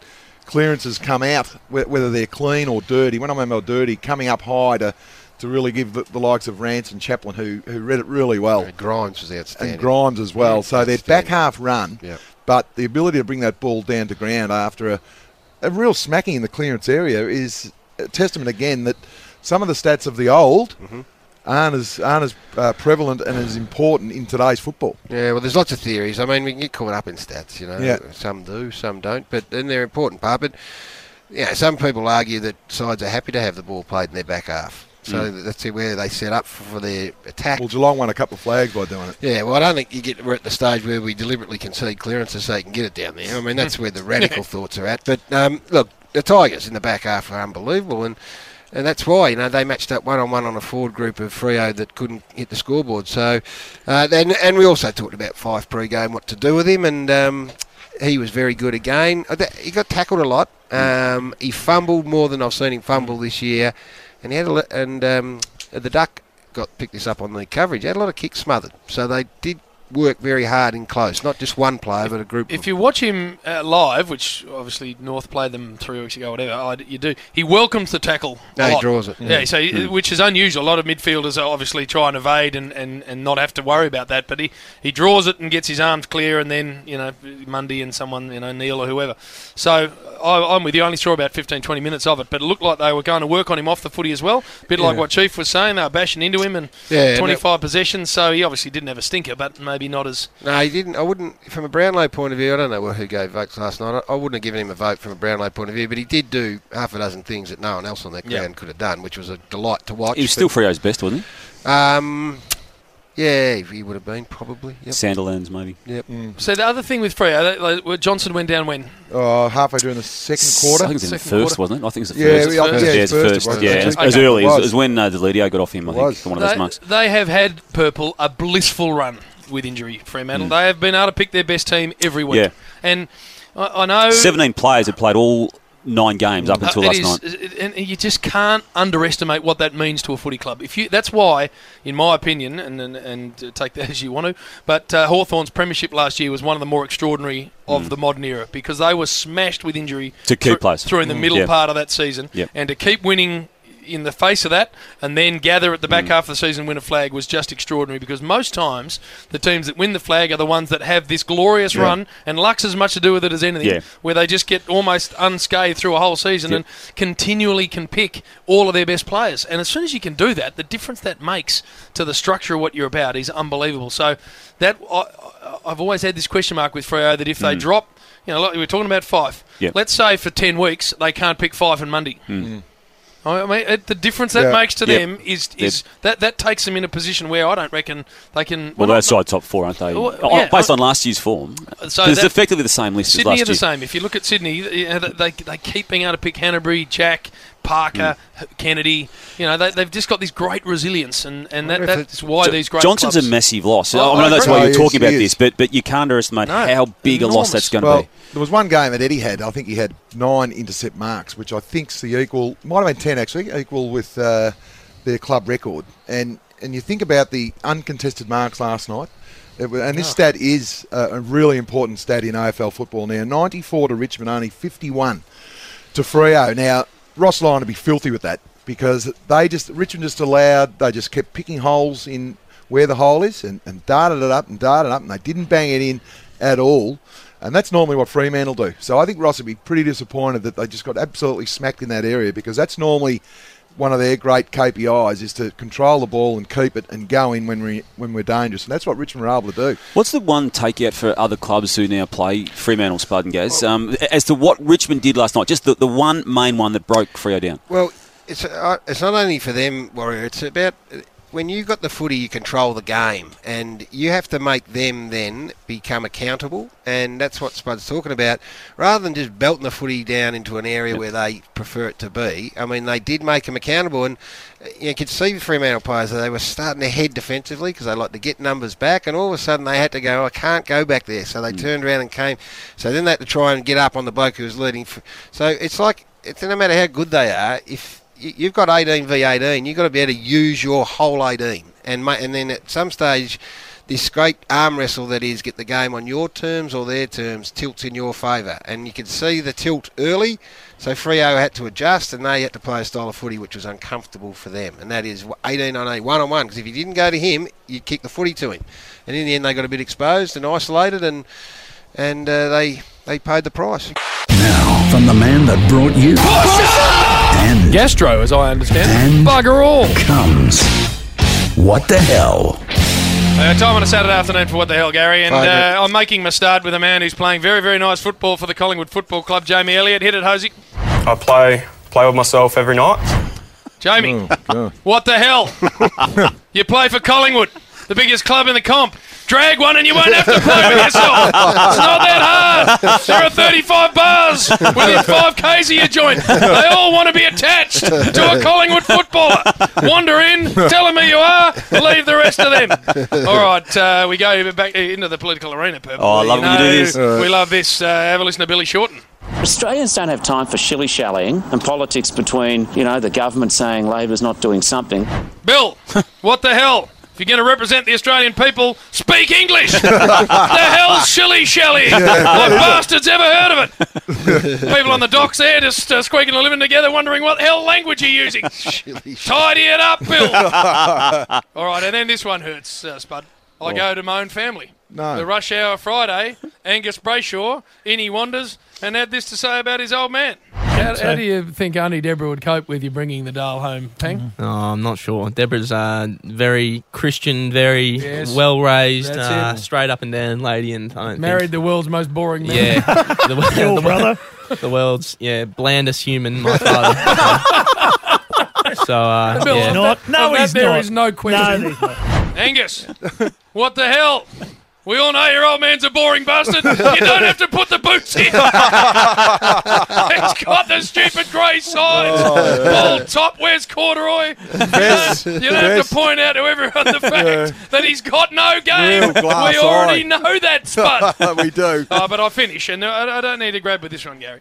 clearances come out, whether they're clean or dirty. When I mean by dirty, coming up high to really give the likes of Rance and Chaplin, who read it really well. And Grimes was outstanding. And Grimes as well. So their back half run, Yep. but the ability to bring that ball down to ground after a real smacking in the clearance area is a testament again that some of the stats of the old aren't as prevalent and as important in today's football. Yeah, well, there's lots of theories. I mean, we can get caught up in stats, you know. Yeah. Some do, some don't, but then they're an important part. But, some people argue that sides are happy to have the ball played in their back half. So that's where they set up for their attack. Well, Geelong won a couple of flags by doing it. Yeah, well, I don't think we're at the stage where we deliberately concede clearances so you can get it down there. I mean, that's where the radical thoughts are at. But, look, the Tigers in the back half are unbelievable, and that's why, they matched up one-on-one on a forward group of Freo that couldn't hit the scoreboard. So, and we also talked about Fife pre-game, what to do with him, and he was very good again. He got tackled a lot. He fumbled more than I've seen him fumble this year. And he had the Duck picked this up on the coverage. He had a lot of kicks smothered, so they did work very hard in close. Not just one player, but a group. If you watch him live, which obviously North played them 3 weeks ago, whatever, you do. He welcomes the tackle. No, he draws it. Yeah, so which is unusual. A lot of midfielders are obviously try and evade and not have to worry about that, but he draws it and gets his arms clear, and then Mundy and someone Neil or whoever. So I'm with you. I only saw about 15-20 minutes of it, but it looked like they were going to work on him off the footy as well. A bit like what Chief was saying, they were bashing into him and 25 possessions. So he obviously didn't have a stinker, but maybe not as. No, he didn't. I wouldn't. From a Brownlow point of view, I don't know who gave votes last night. I wouldn't have given him a vote from a Brownlow point of view, but he did do half a dozen things that no one else on that ground could have done, which was a delight to watch. He was still Freo's best, wasn't he? Yeah, he would have been probably. Yep. Sandilands, maybe. Yep. So the other thing with Freo, Johnson went down when? Halfway during the second quarter. I think it was in the first, wasn't it? I think it was the first. first. Yeah, as early as when Deledio got off him, I think, for one of those months. They have had, Purple, a blissful run with injury, Fremantle. They have been able to pick their best team every week. Yeah. And I know... 17 players had played all 9 games up until last night. And you just can't underestimate what that means to a footy club. That's why, in my opinion, and take that as you want to, but Hawthorn's premiership last year was one of the more extraordinary of the modern era, because they were smashed with injury to key players through in the middle part of that season, and to keep winning in the face of that and then gather at the back half of the season, win a flag, was just extraordinary, because most times the teams that win the flag are the ones that have this glorious run, and luck's as much to do with it as anything, where they just get almost unscathed through a whole season and continually can pick all of their best players. And as soon as you can do that, the difference that makes to the structure of what you're about is unbelievable. So that I've always had this question mark with Freo, that if they drop, like we were talking about Fife, let's say for 10 weeks they can't pick Fife and Mundy. I mean, the difference that makes to them is that takes them in a position where I don't reckon they can... Well, they're outside top 4, aren't they? Based on last year's form. So it's effectively the same list as last year. Sydney are the same. If you look at Sydney, they keep being able to pick Hanbury, Jack, Parker, Kennedy. They've just got this great resilience, and that's why these great Johnson's clubs... a massive loss. I know that's why you're talking about this, but you can't underestimate how big a loss that's going to be. There was one game that Eddie had. I think he had 9 intercept marks, which I think's the equal, might have been 10 actually, equal with their club record. And you think about the uncontested marks last night, and this stat is a really important stat in AFL football now. 94 to Richmond, only 51 to Freo. Now, Ross Lyon would be filthy with that, because Richmond just allowed, they just kept picking holes in where the hole is and darted it up, and they didn't bang it in at all. And that's normally what Fremantle do. So I think Ross would be pretty disappointed that they just got absolutely smacked in that area, because that's normally one of their great KPIs, is to control the ball and keep it and go in when we're dangerous. And that's what Richmond were able to do. What's the one takeout for other clubs who now play Fremantle, Spud and Gaz, as to what Richmond did last night? Just the one main one that broke Freo down. Well, it's not only for them, Warrior. It's about... When you've got the footy, you control the game, and you have to make them then become accountable, and that's what Spud's talking about. Rather than just belting the footy down into an area where they prefer it to be, I mean, they did make them accountable, and you could see the Fremantle players that they were starting to head defensively because they like to get numbers back, and all of a sudden they had to go, I can't go back there, so they turned around and came. So then they had to try and get up on the bloke who was leading. So it's like, no matter how good they are, if you've got 18 v 18, you've got to be able to use your whole 18. And then at some stage, this great arm wrestle that is get the game on your terms or their terms tilts in your favour. And you could see the tilt early, so Freo had to adjust and they had to play a style of footy which was uncomfortable for them. And that is 18 on 8, one-on-one, because if you didn't go to him, you'd kick the footy to him. And in the end, they got a bit exposed and isolated, and they paid the price. Now, from the man that brought you and Gastro, as I understand. And Bugger all. comes What the Hell? Time on a Saturday afternoon for What the Hell, Gary. And I'm making my start with a man who's playing very, very nice football for the Collingwood Football Club, Jamie Elliott. Hit it, Hosey. I play with myself every night. Jamie, what the hell? You play for Collingwood, the biggest club in the comp. Drag one and you won't have to play with yourself. It's not that hard. There are 35 bars within 5 Ks of your joint. They all want to be attached to a Collingwood footballer. Wander in, tell them who you are, leave the rest of them. All right, we go back into the political arena, Purple. Oh, I love when you do this. We love this. Have a listen to Billy Shorten. Australians don't have time for shilly-shallying and politics between, the government saying Labor's not doing something. Bill, what the hell? If you're going to represent the Australian people, speak English! The hell's shilly-shally? What bastard's ever heard of it? People on the docks there just squeaking and living together wondering what hell language you're using. Tidy it up, Bill! All right, and then this one hurts, Spud. I go to my own family. No. The Rush Hour Friday, Angus Brayshaw, in he wanders, and had this to say about his old man. How do you think Auntie Deborah would cope with you bringing the doll home, Pang? Oh, I'm not sure. Deborah's very Christian, very well-raised, straight up and down lady, and I don't married think... the world's most boring man. Yeah. the brother? The world's, blandest human, my father. So, Bill, yeah. He's not. There is no question. No, he's not. Angus, what the hell? We all know your old man's a boring bastard. You don't have to put the boots in. He's got the stupid grey sides. Bald top, wears corduroy. You don't have to point out to everyone the fact that he's got no game. We already know that, Spud. We do. But I finish, and I don't need to grab with this one, Gary.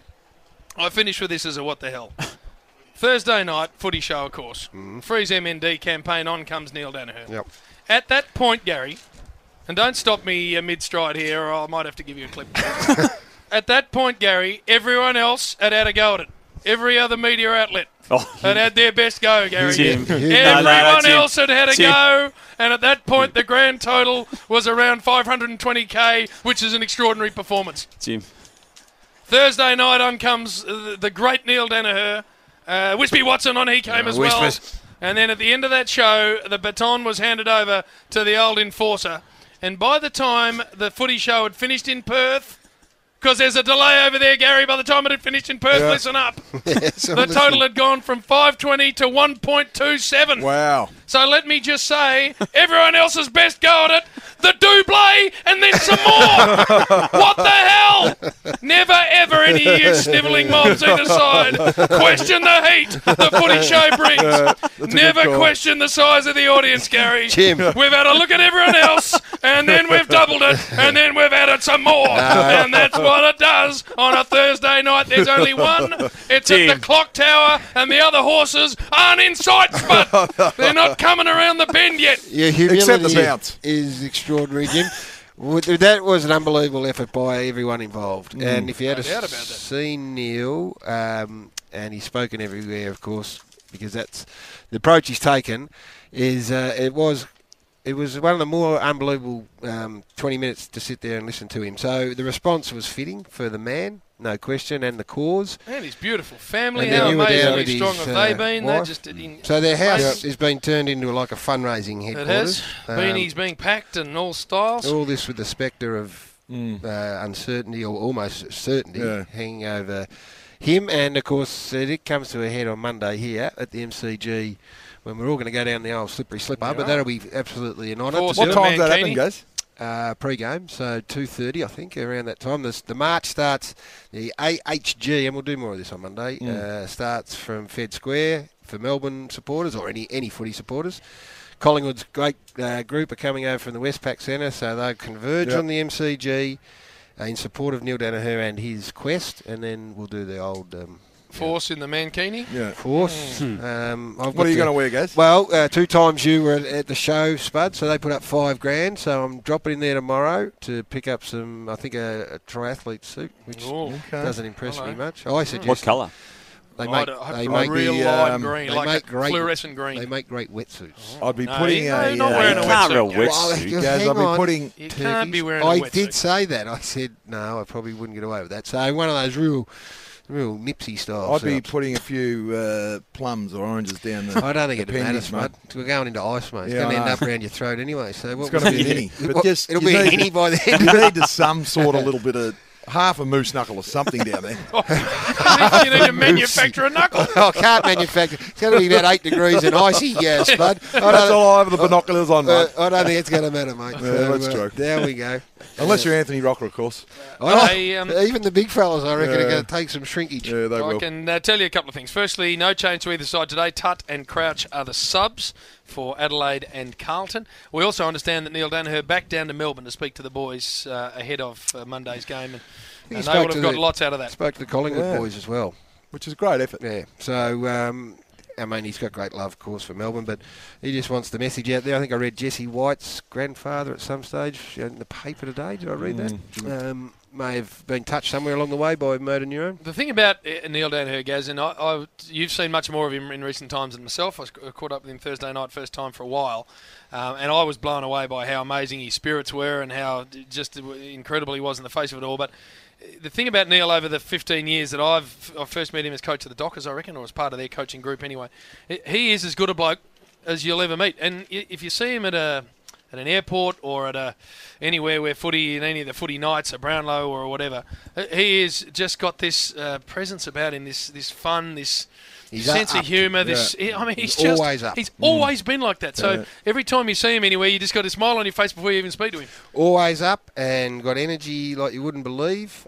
I finish with this as a what the hell. Thursday night, footy show, of course. Freeze MND campaign, on comes Neil Danaher. Yep. At that point, Gary... And don't stop me mid-stride here, or I might have to give you a clip. At that point, Gary, everyone else had a go at it. Every other media outlet had had their best go, Gary. Everyone else had a go, and at that point, the grand total was around 520k, which is an extraordinary performance. Jim. Thursday night, on comes the great Neil Danaher. Wispy Watson on, he came as well. And then at the end of that show, the baton was handed over to the old enforcer. And by the time the footy show had finished in Perth, because there's a delay over there, Gary, by the time it had finished in Perth, listen up. The total had gone from 520 to 1.27. Wow. So let me just say, everyone else's best go at it, the double, and then some more. What the hell? Never, ever any of you snivelling mobs either side question the heat the footy show brings. Never question the size of the audience, Gary. Jim. We've had a look at everyone else, and then we've doubled it, and then we've added some more. And that's what it does on a Thursday night. There's only one. It's at the clock tower, and the other horses aren't in sight, but they're not coming around the bend yet. Yeah, except the bounce is extraordinary, Jim. That was an unbelievable effort by everyone involved. And if you had seen Neil, and he's spoken everywhere, of course, because that's the approach he's taken, is it was one of the more unbelievable 20 minutes to sit there and listen to him. So the response was fitting for the man, no question, and the cause. And his beautiful family, how amazingly strong have they been? They just so their house has been turned into like a fundraising headquarters. It has. Beanies being packed and all styles. All this with the spectre of uncertainty, or almost certainty, hanging over him. And, of course, it comes to a head on Monday here at the MCG, when we're all going to go down the old slippery slipper, but that'll be absolutely an honour. What time's that happening, guys? Pre-game, so 2:30, I think, around that time. The march starts, the AHG, and we'll do more of this on Monday, starts from Fed Square for Melbourne supporters, or any footy supporters. Collingwood's great group are coming over from the Westpac Centre, so they'll converge on the MCG in support of Neil Danaher and his quest, and then we'll do the old Force in the Mankini. Yeah. Force. What are you going to wear, Gaz? Well, 2 times you were at the show, Spud, so they put up $5,000. So I'm dropping in there tomorrow to pick up some, I think, a triathlete suit, which doesn't impress me much. I suggest. What colour? They make real lime green, they like make a great fluorescent green. They make great wetsuits. I'd be putting not wearing a wetsuit. Gaz, I'd be putting. You can't be wearing a I wetsuit. did say that. I said no. I probably wouldn't get away with that. So one of those real nipsy style. I'd be putting a few plums or oranges down the. I don't think it matters, mate. mate. We're going into ice, mate. It's Yeah, going to I end know. up around your throat anyway. So It's going to be an innie. But just it'll you be an need- innie by then. You need some sort of little bit of half a moose knuckle or something down there. You need to manufacture a knuckle. I can't manufacture. It's going to be about 8 degrees and icy, Spud. That's all I have the binoculars on, mate. I don't think it's going to matter, mate. Yeah, that's true. There we go. Unless you're Anthony Rocker, of course. Even the big fellas, I reckon, are going to take some shrinkage. Yeah, they I will. can tell you a couple of things. Firstly, no change to either side today. Tut and Crouch are the subs for Adelaide and Carlton. We also understand that Neil Danaher back down to Melbourne to speak to the boys ahead of Monday's game, and they would have got lots out of that. Spoke to the Collingwood boys as well. Which is a great effort. Yeah. So, I mean, he's got great love, of course, for Melbourne, but he just wants the message out there. I think I read Jesse White's grandfather at some stage in the paper today. Did I read that? May have been touched somewhere along the way by motor neuron. The thing about Neil Danaher, Gaz, and you've seen much more of him in recent times than myself. I caught up with him Thursday night, first time for a while, and I was blown away by how amazing his spirits were and how just incredible he was in the face of it all. But the thing about Neil over the 15 years that I first met him as coach of the Dockers, I reckon, or as part of their coaching group anyway, he is as good a bloke as you'll ever meet. And if you see him at an airport or at anywhere where footy, in any of the footy nights at Brownlow or whatever, he has just got this presence about him, this fun, this sense of humour. He's just always up. He's always been like that. So every time you see him anywhere, you just got a smile on your face before you even speak to him. Always up and got energy like you wouldn't believe.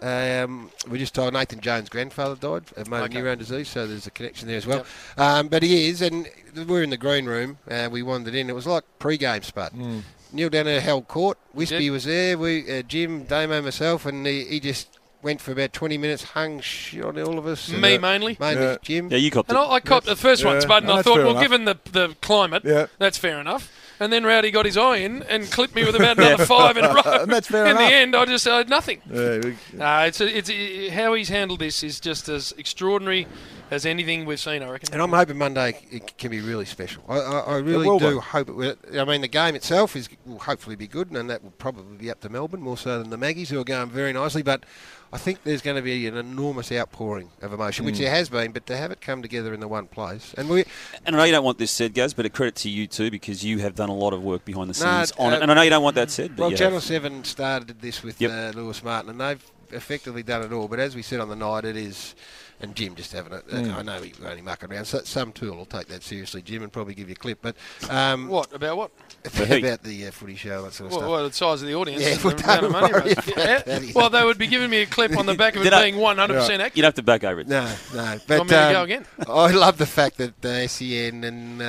We just told Nathan Jones' grandfather died of motor neurone disease, so there's a connection there as well. Yep. But he is, and we're in the green room. We wandered in. It was like pre-game, Spud. Neil Danaher held court. Wispy was there. We, Jim, Damo, myself, and he just went for about 20 minutes, hung shit on all of us. Me mainly. Mainly Jim. Yeah, you copped and it. I copped the first one, Spud, and I thought, well, given the climate, that's fair enough. And then Rowdy got his eye in and clipped me with about another 5 in a row. And that's fair in enough. the end, I just had nothing. Yeah, it's how he's handled this is just as extraordinary as anything we've seen, I reckon. And I'm hoping Monday it can be really special. I really do hope it will. I mean, the game itself will hopefully be good, and that will probably be up to Melbourne more so than the Maggies, who are going very nicely. But I think there's going to be an enormous outpouring of emotion, which there has been, but to have it come together in the one place. And I know you don't want this said, Gaz, but a credit to you too, because you have done a lot of work behind the scenes on it. And I know you don't want that said, but well, Channel 7 started this with Lewis Martin, and they've effectively done it all. But as we said on the night, it is... And Jim just having it. I know he's only mucking around. So some tool will take that seriously, Jim, and probably give you a clip. But what about what? About the footy show, that sort of stuff. Well, the size of the audience. Yeah, and the amount of money raised. Well, they would be giving me a clip on the back of it being 100% accurate. You'd have to back over it. No. But want me to go again? I love the fact that SEN and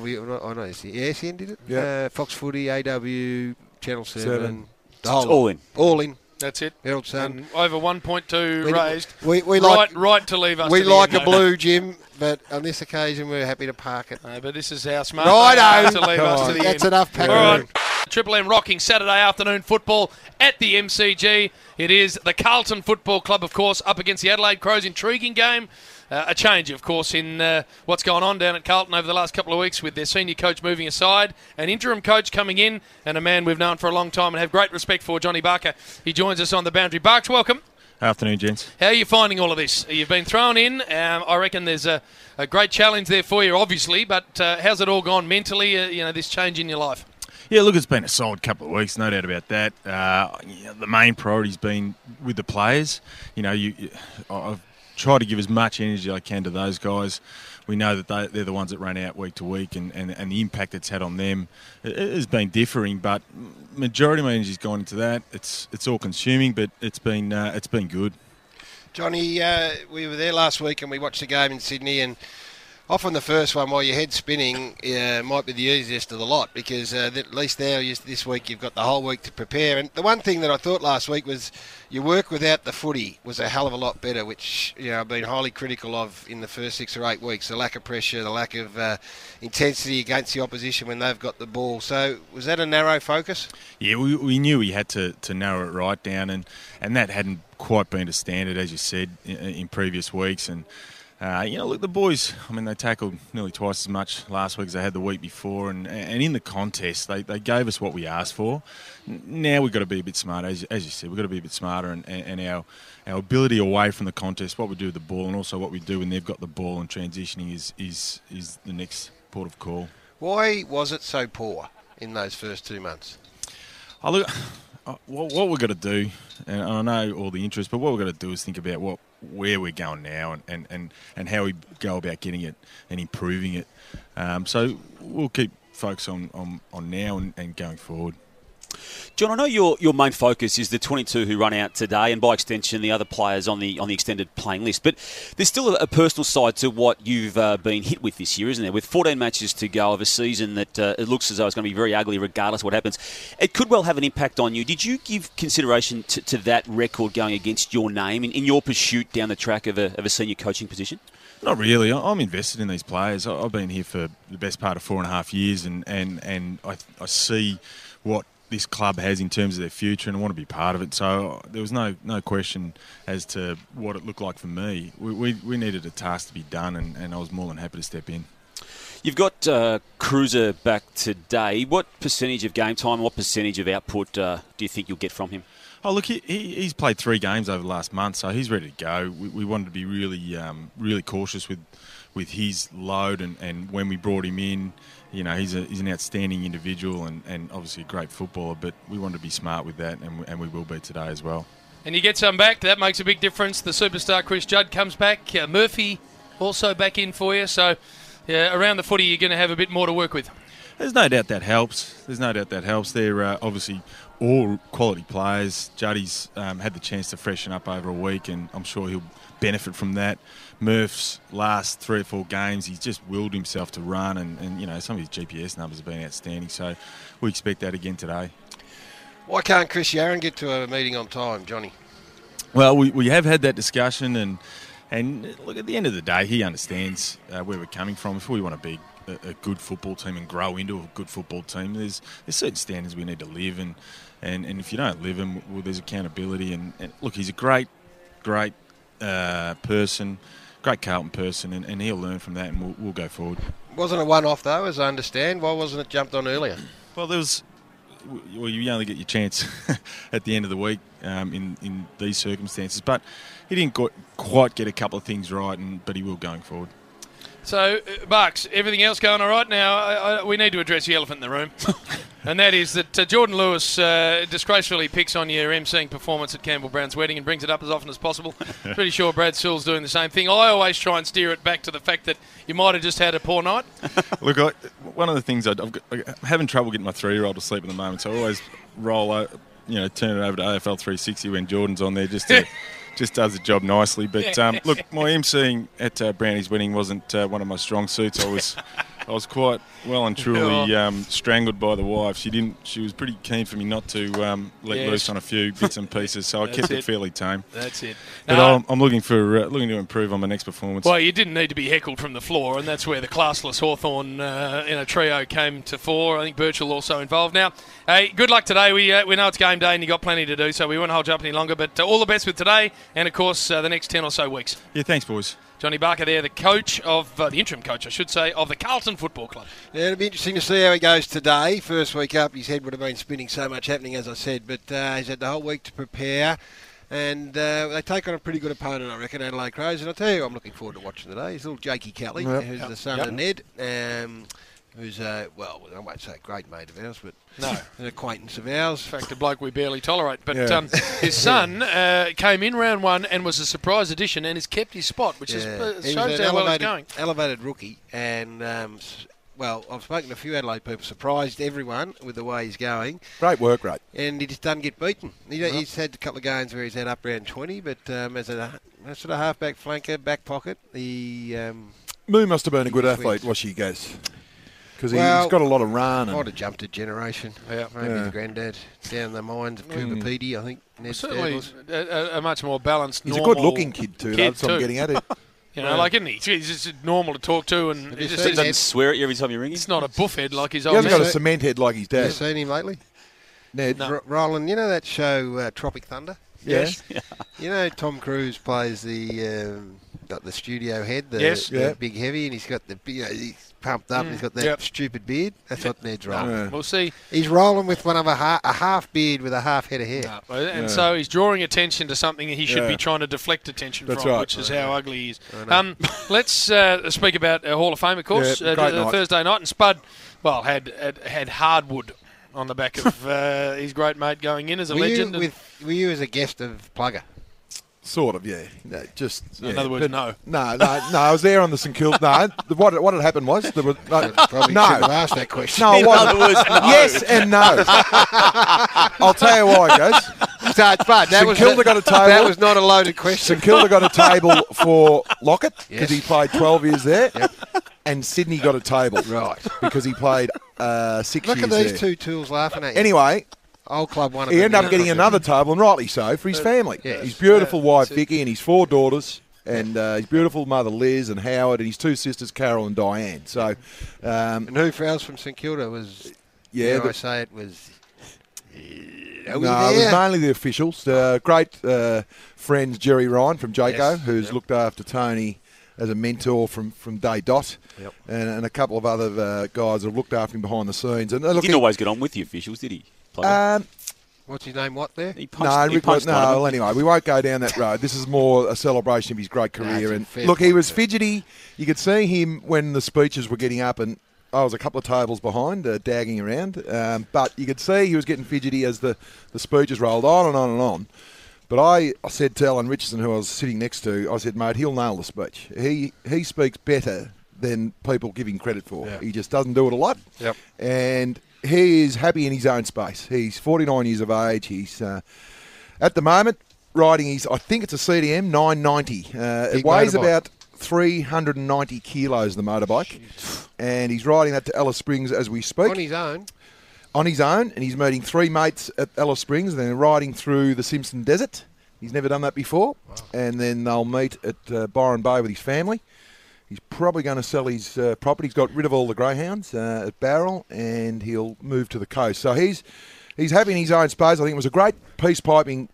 AW, SEN did it. Yeah. Fox Footy, AW, Channel 7. It's all in. All in. That's it. Herald Sun. And over 1.2 raised. We right to leave us. We to like the a blue, Jim, but on this occasion we're happy to park it. No, but this is how smart they are to leave us to the That's end. enough pack. All right. Triple M rocking Saturday afternoon football at the MCG. It is the Carlton Football Club, of course, up against the Adelaide Crows. Intriguing game. A change, of course, in what's gone on down at Carlton over the last couple of weeks with their senior coach moving aside, an interim coach coming in, and a man we've known for a long time and have great respect for, Johnny Barker. He joins us on the boundary. Barks, welcome. Afternoon, gents. How are you finding all of this? You've been thrown in. I reckon there's a great challenge there for you, obviously, but how's it all gone mentally, this change in your life? Yeah, look, it's been a solid couple of weeks, no doubt about that. The main priority's been with the players. I've tried to give as much energy as I can to those guys. We know that they're the ones that run out week to week, and the impact it's had on them it has been differing. But majority of my energy's gone into that. It's all consuming, but it's been good. Johnny, we were there last week and we watched the game in Sydney, and Often the first one, while your head's spinning, might be the easiest of the lot because at least now this week you've got the whole week to prepare. And the one thing that I thought last week was your work without the footy was a hell of a lot better, which I've been highly critical of in the first 6 or 8 weeks. The lack of pressure, the lack of intensity against the opposition when they've got the ball. So was that a narrow focus? Yeah, we knew we had to narrow it right down, and that hadn't quite been to standard, as you said, in previous weeks. And look, the boys, they tackled nearly twice as much last week as they had the week before, and in the contest, they gave us what we asked for. Now we've got to be a bit smarter, as you said, we've got to be a bit smarter, and our ability away from the contest, what we do with the ball, and also what we do when they've got the ball and transitioning is the next port of call. Why was it so poor in those first 2 months? Look, what we've got to do, and I know all the interest, but what we've got to do is think about where we're going now and how we go about getting it and improving it. So we'll keep focus on now and going forward. John, I know your main focus is the 22 who run out today, and by extension the other players on the extended playing list. But there's still a personal side to what you've been hit with this year, isn't there? With 14 matches to go of a season that it looks as though it's going to be very ugly regardless of what happens. It could well have an impact on you. Did you give consideration to that record going against your name in your pursuit down the track of a senior coaching position? Not really. I'm invested in these players. I've been here for the best part of 4.5 years, and I see what this club has in terms of their future, and I want to be part of it. So there was no question as to what it looked like for me. We needed a task to be done, and I was more than happy to step in. You've got Cruiser back today. What percentage of game time, what percentage of output do you think you'll get from him? Oh, look, he's played 3 games over the last month, so he's ready to go. We wanted to be really cautious with his load, and when we brought him in, he's an outstanding individual and obviously a great footballer, but we wanted to be smart with that, and we will be today as well. And you get some back, that makes a big difference. The superstar Chris Judd comes back. Murphy also back in for you, so around the footy you're going to have a bit more to work with. There's no doubt that helps. They're obviously all quality players. Juddy's had the chance to freshen up over a week, and I'm sure he'll benefit from that. Murph's last 3 or 4 games, he's just willed himself to run, and some of his GPS numbers have been outstanding, so we expect that again today. Why can't Chris Yarran get to a meeting on time, Johnny? Well, we have had that discussion, and look, at the end of the day, he understands where we're coming from. If we want to be a good football team and grow into a good football team, there's certain standards we need to live, and if you don't live them, well, there's accountability. And look, he's a great person, great Carlton person, and he'll learn from that, and we'll go forward. Wasn't a one-off though, as I understand? Why wasn't it jumped on earlier? Well, you only get your chance at the end of the week in these circumstances, but he didn't quite get a couple of things right, but he will going forward. So, Bucks, everything else going all right? Now, we need to address the elephant in the room, and that is that Jordan Lewis disgracefully picks on your emceeing performance at Campbell Brown's wedding and brings it up as often as possible. Pretty sure Brad Sewell's doing the same thing. I always try and steer it back to the fact that you might have just had a poor night. Look, one of the things I'm having trouble getting my 3-year-old to sleep at the moment, so I always turn it over to AFL 360 when Jordan's on there just does the job nicely. But look, my emceeing at Brownie's wedding wasn't one of my strong suits. I was quite well and truly strangled by the wife. She was pretty keen for me not to let loose on a few bits and pieces, so I kept it fairly tame. That's it. But I'm looking to improve on my next performance. Well, you didn't need to be heckled from the floor, and that's where the classless Hawthorn in a trio came to fore. I think Birchall also involved. Now, hey, good luck today. We know it's game day and you got plenty to do, so we won't hold you up any longer. But all the best with today, and of course the next 10 or so weeks. Yeah, thanks, boys. Johnny Barker there, the coach of the interim coach, I should say, of the Carlton Football Club. Yeah, it'll be interesting to see how he goes today. First week up, his head would have been spinning, so much happening, as I said, but he's had the whole week to prepare, and they take on a pretty good opponent, I reckon, Adelaide Crows. And I'll tell you, I'm looking forward to watching today. He's little Jakey Kelly, who's the son of Ned, who's I won't say a great mate of ours, but an acquaintance of ours. In fact, a bloke we barely tolerate. But his son came in round 1 and was a surprise addition and has kept his spot, which shows how well it's going. Elevated rookie, and I've spoken to a few Adelaide people, surprised everyone with the way he's going. Great work rate. And he just doesn't get beaten. He's had a couple of games where he's had up around 20, but as a sort of half-back flanker, back pocket, Moo must have been a good athlete, was she, Gaz? Because he's got a lot of run. Might have jumped a generation. Yeah, maybe his granddad down the mines of Cooper Petey, I think. Certainly a much more balanced, he's normal a good-looking kid too. That's what I'm getting at it. You know, like, isn't he? He's just normal to talk to, and he doesn't swear at you every time you ring him. He's not a buffhead like his He old hasn't man. got a cement head like his dad. Have you seen him lately? Ned. Roland, you know that show Tropic Thunder? Yes. Yeah. You know Tom Cruise plays got the studio head, the big heavy, and he's got the he's pumped up, and he's got that stupid beard. That's what Ned's rolling. Yeah. We'll see. He's rolling with one of a half beard with a half head of hair. And so he's drawing attention to something that he should be trying to deflect attention from, which is how ugly he is. Let's speak about Hall of Fame, of course, Thursday night. And Spud, well, had hardwood on the back of his great mate going in as a legend. Were you as a guest of Plugger? Sort of, yeah. No, in other words, no. No. I was there on the St Kilda. No, what had happened was there was probably shouldn't have asked that question. No, it wasn't. Yes and no. I'll tell you why, guys. St Kilda got a table. That was not a loaded question. St Kilda got a table for Lockett because he played 12 years there. Yep. And Sydney got a table, right? Because he played 6 years there. Look at these two tools laughing at you. Anyway. Old club one. He ended up getting another table, and rightly so, for his family. Yes. His beautiful wife, Vicky, and his 4 daughters, and his beautiful mother, Liz, and Howard, and his 2 sisters, Carol and Diane. So, and who else from St Kilda was, I say it was... it was mainly the officials. Great friends, Jerry Ryan from Jayco, who's looked after Tony as a mentor from day dot, and a couple of other guys that have looked after him behind the scenes. And he didn't always get on with the officials, did he? What's his name? What there? Anyway, we won't go down that road. This is more a celebration of his great career. And look, he was fidgety. You could see him when the speeches were getting up, and I was a couple of tables behind, dagging around. But you could see he was getting fidgety as the speeches rolled on and on and on. But I said to Alan Richardson, who I was sitting next to, I said, mate, he'll nail the speech. He speaks better than people give him credit for. Yeah. He just doesn't do it a lot. Yep. And he is happy in his own space. He's 49 years of age. He's, at the moment, riding I think it's a CDM 990. It weighs about 390 kilos, the motorbike. Jeez. And he's riding that to Alice Springs as we speak. On his own? On his own, and he's meeting 3 mates at Alice Springs, and then riding through the Simpson Desert. He's never done that before. Wow. And then they'll meet at Byron Bay with his family. He's probably going to sell his property. He's got rid of all the greyhounds at Barrel, and he'll move to the coast. So he's happy in his own space. I think it was a great peace piping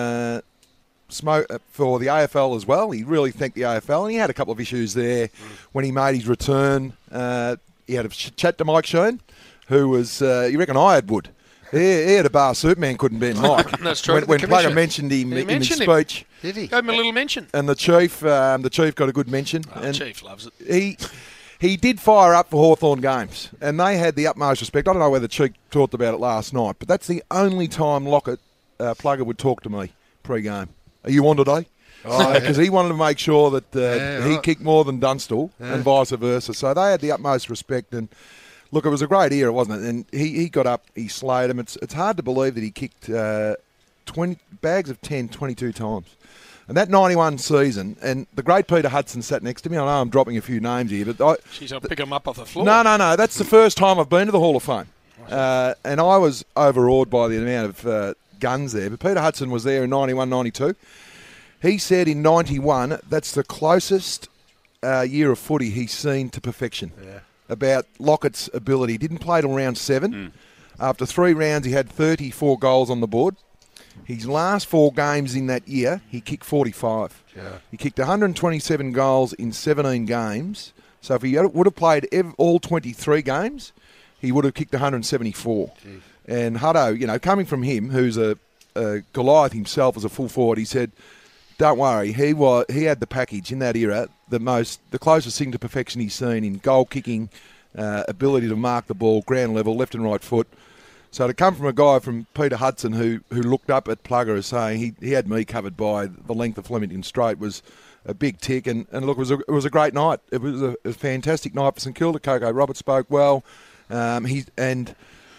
smoke for the AFL as well. He really thanked the AFL, and he had a couple of issues there when he made his return. He had a chat to Mike Sheen, who was, you reckon I had wood. He had a bar Superman couldn't bend Mike. That's true. When Plugger mentioned him in his speech. Did he? Gave him a little mention. And the chief got a good mention. The Chief loves it. He did fire up for Hawthorn games, and they had the utmost respect. I don't know whether Cheek talked about it last night, but that's the only time Lockett, Plugger, would talk to me pre-game. Are you on today? Because he wanted to make sure that he kicked more than Dunstall and vice versa. So they had the utmost respect. And look, it was a great era, wasn't it? And he got up, he slayed him. It's hard to believe that he kicked 20 bags of 10 22 times. And that 91 season, and the great Peter Hudson sat next to me. I know I'm dropping a few names here, but I'll pick him up off the floor. No. That's the first time I've been to the Hall of Fame. And I was overawed by the amount of guns there. But Peter Hudson was there in 91, 92. He said in 91, that's the closest year of footy he's seen to perfection. Yeah. About Lockett's ability. He didn't play till round 7. After 3 rounds, he had 34 goals on the board. His last 4 games in that year, he kicked 45. Yeah. He kicked 127 goals in 17 games. So if he would have played all 23 games, he would have kicked 174. Jeez. And Hutto, coming from him, who's a Goliath himself as a full forward, he said, don't worry, he had the package in that era, the closest thing to perfection he's seen in goal kicking, ability to mark the ball, ground level, left and right foot. So to come from a guy from Peter Hudson who looked up at Plugger as saying he had me covered by the length of Flemington Straight was a big tick. And look, it was a great night. It was a fantastic night for St Kilda. Coco Roberts spoke well. We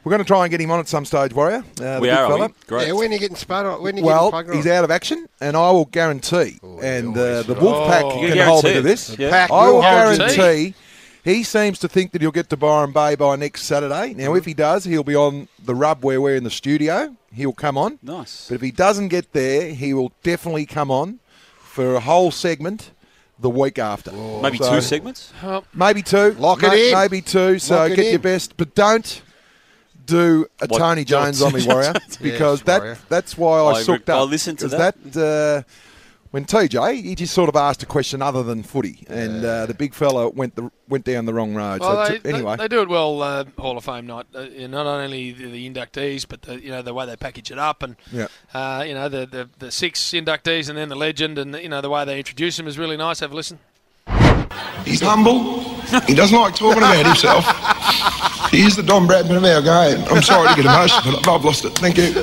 We're going to try and get him on at some stage, Warrior. The We big are, fella. are we? Great. Yeah, when are you getting spun? When are you Well, getting he's out of action, and I will guarantee, the Wolfpack You can hold me to guarantee this. it. Yeah. Pack I will will guarantee he seems to think that he'll get to Byron Bay by next Saturday. Now, if he does, he'll be on the rub where we're in the studio. He'll come on. Nice. But if he doesn't get there, he will definitely come on for a whole segment the week after. Maybe So, 2 segments? Maybe 2. Lock it in. Maybe 2. So Lock it get in. your best. But don't do a What? Tony Jones on me, Warrior, because Warrior. that's why I sucked up. I'll listen to 'Cause that when TJ, he just sort of asked a question other than footy, and the big fella went down the wrong road. Well, So anyway, they do it well. Hall of Fame night. Not only the inductees, but the way they package it up, and the 6 inductees, and then the legend, and the way they introduce them is really nice. Have a listen. He's humble. He doesn't like talking about himself. He is the Don Bradman of our game. I'm sorry to get emotional, but I've lost it. Thank you.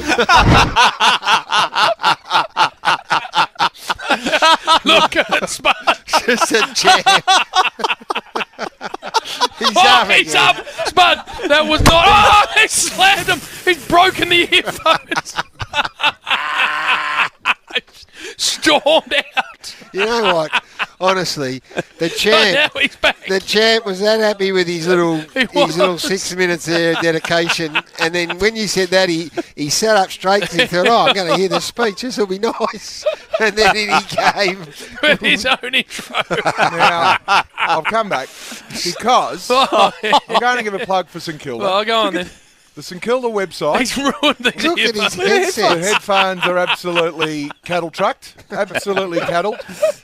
Look at it, Spud. Just a jam. He's up. Spud, that was not... Oh, he slammed him. He's broken the earphones. Stormed out. You know what? Honestly, the champ, now he's back. the champ was that happy with his little 6 minutes there dedication, and then when you said that, he sat up straight because he thought, I'm going to hear the speech. This will be nice. And then he came with his own intro. now I've come back because I'm going to give a plug for St Kilda. Well, go on then. The St Kilda website. He's ruined the Look at his The headsets. headphones are absolutely cattle trucked. Absolutely cattled.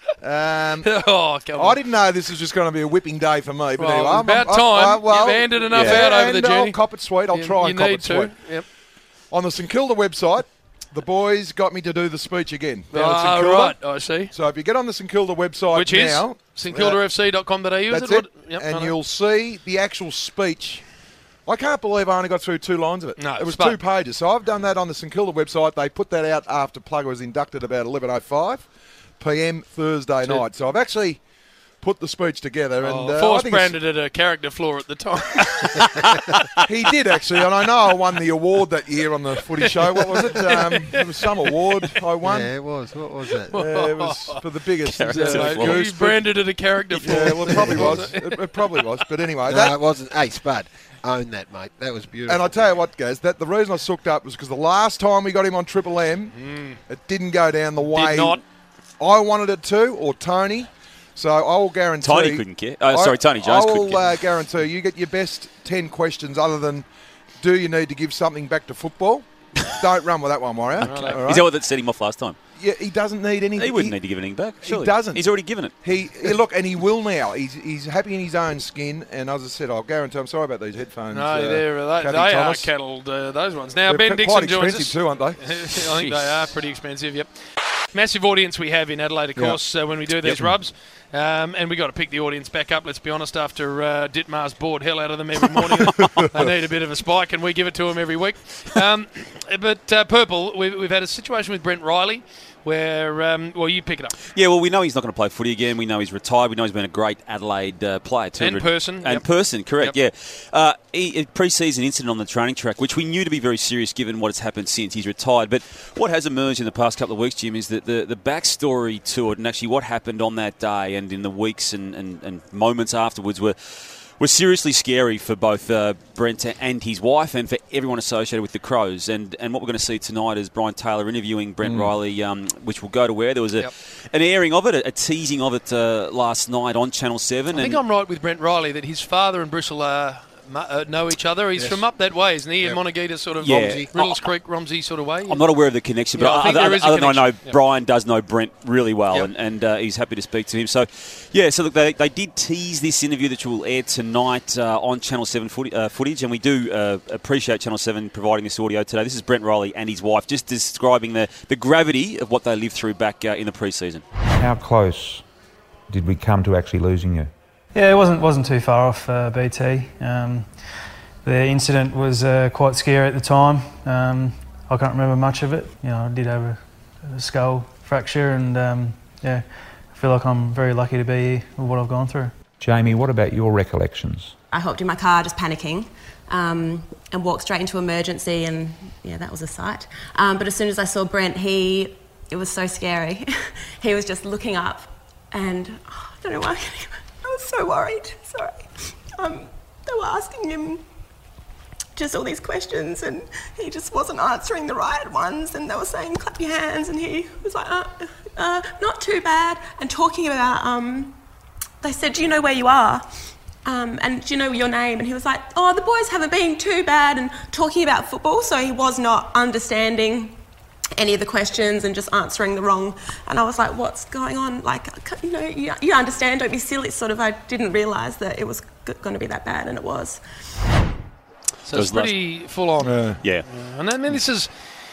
Oh, come on. I didn't know this was just going to be a whipping day for me. But Well, anyway, about time. You've handed enough out over the and journey. I'll cop it sweet. I'll try and cop it sweet. Yep. On the St Kilda website, the boys got me to do the speech again. Down at St Kilda. Right, I see. So if you get on the St Kilda website Which now... is stkildafc.com.au, is that's it? it. Yep, And you'll see the actual speech. I can't believe I only got through 2 lines of it. No, it was but- 2 pages. So I've done that on the St Kilda website. They put that out after Plugger was inducted about 11:05 p.m. Thursday night. So I've actually put the speech together. And Force branded it a character flaw at the time. he did actually, and I know I won the award that year on the footy show. What was it? It was some award I won. Yeah, it was. What was it? It was for the biggest You branded it a character flaw. Yeah, well, it probably was. It probably was. But anyway, No, it wasn't. Hey, Spud, own that, mate. That was beautiful. and I tell you what, guys, the reason I sucked up was because the last time we got him on Triple M, it didn't go down the way Did not. I wanted it to, or Tony. So I will guarantee... Tony couldn't care. Tony Jones couldn't care. I will guarantee you get your best 10 questions other than, do you need to give something back to football? Don't run with that one, Warrior. Okay. All right? Is that what set him off last time? Yeah, he doesn't need anything. He wouldn't need to give anything back. Surely. He doesn't. He's already given it. Look, and he will now. He's happy in his own skin, and as I said, I'll guarantee. I'm sorry about these headphones. No, they Kathy are Thomas. cattled, those ones. Now, They're Ben Dixon quite joins expensive us. too, aren't they? I think they are pretty expensive, yep. Massive audience we have in Adelaide, of course, when we do these rubs. And we got to pick the audience back up, let's be honest, after Ditmar's bored hell out of them every morning. They need a bit of a spike, and we give it to them every week. But Purple, we've had a situation with Brent Riley where, you pick it up. Yeah, well, we know he's not going to play footy again. We know he's retired. We know he's been a great Adelaide player. And person. And person, correct, yeah. A pre-season incident on the training track, which we knew to be very serious given what has happened since he's retired. But what has emerged in the past couple of weeks, Jim, is that the backstory to it and actually what happened on that day and in the weeks and moments afterwards were seriously scary for both Brent and his wife and for everyone associated with the Crows. And what we're going to see tonight is Brian Taylor interviewing Brent Riley, which will go to air. There was an airing of it, a teasing of it last night on Channel 7. I think I'm right with Brent Riley that his father and Bristol know each other. He's from up that way, isn't he? In Monagita, sort of Riddles Creek, Romsey sort of way. I'm not aware of the connection, but I think there is a other than I know connection. Brian does know Brent really well, and he's happy to speak to him. So, so look, they did tease this interview that will air tonight on Channel 7 footage, and we do appreciate Channel 7 providing this audio today. This is Brent Riley and his wife just describing the gravity of what they lived through back in the pre-season. How close did we come to actually losing you? Yeah, it wasn't too far off BT. The incident was quite scary at the time. I can't remember much of it. I did have a skull fracture, and I feel like I'm very lucky to be here with what I've gone through. Jamie, what about your recollections I hopped in my car just panicking and walked straight into emergency, and yeah, that was a sight. But as soon as I saw Brent, it was so scary. He was just looking up, and I don't know why, I was so worried, sorry. They were asking him just all these questions, and he just wasn't answering the right ones, and they were saying, clap your hands, and he was like, not too bad, and talking about, they said, do you know where you are? And do you know your name? And he was like, oh, the boys haven't been too bad, and talking about football, so he was not understanding any of the questions and just answering the wrong. And I was like, what's going on? Like, you know, you understand, don't be silly. Sort of, I didn't realise that it was going to be that bad, and it was. So it's pretty full on. Yeah. And then this is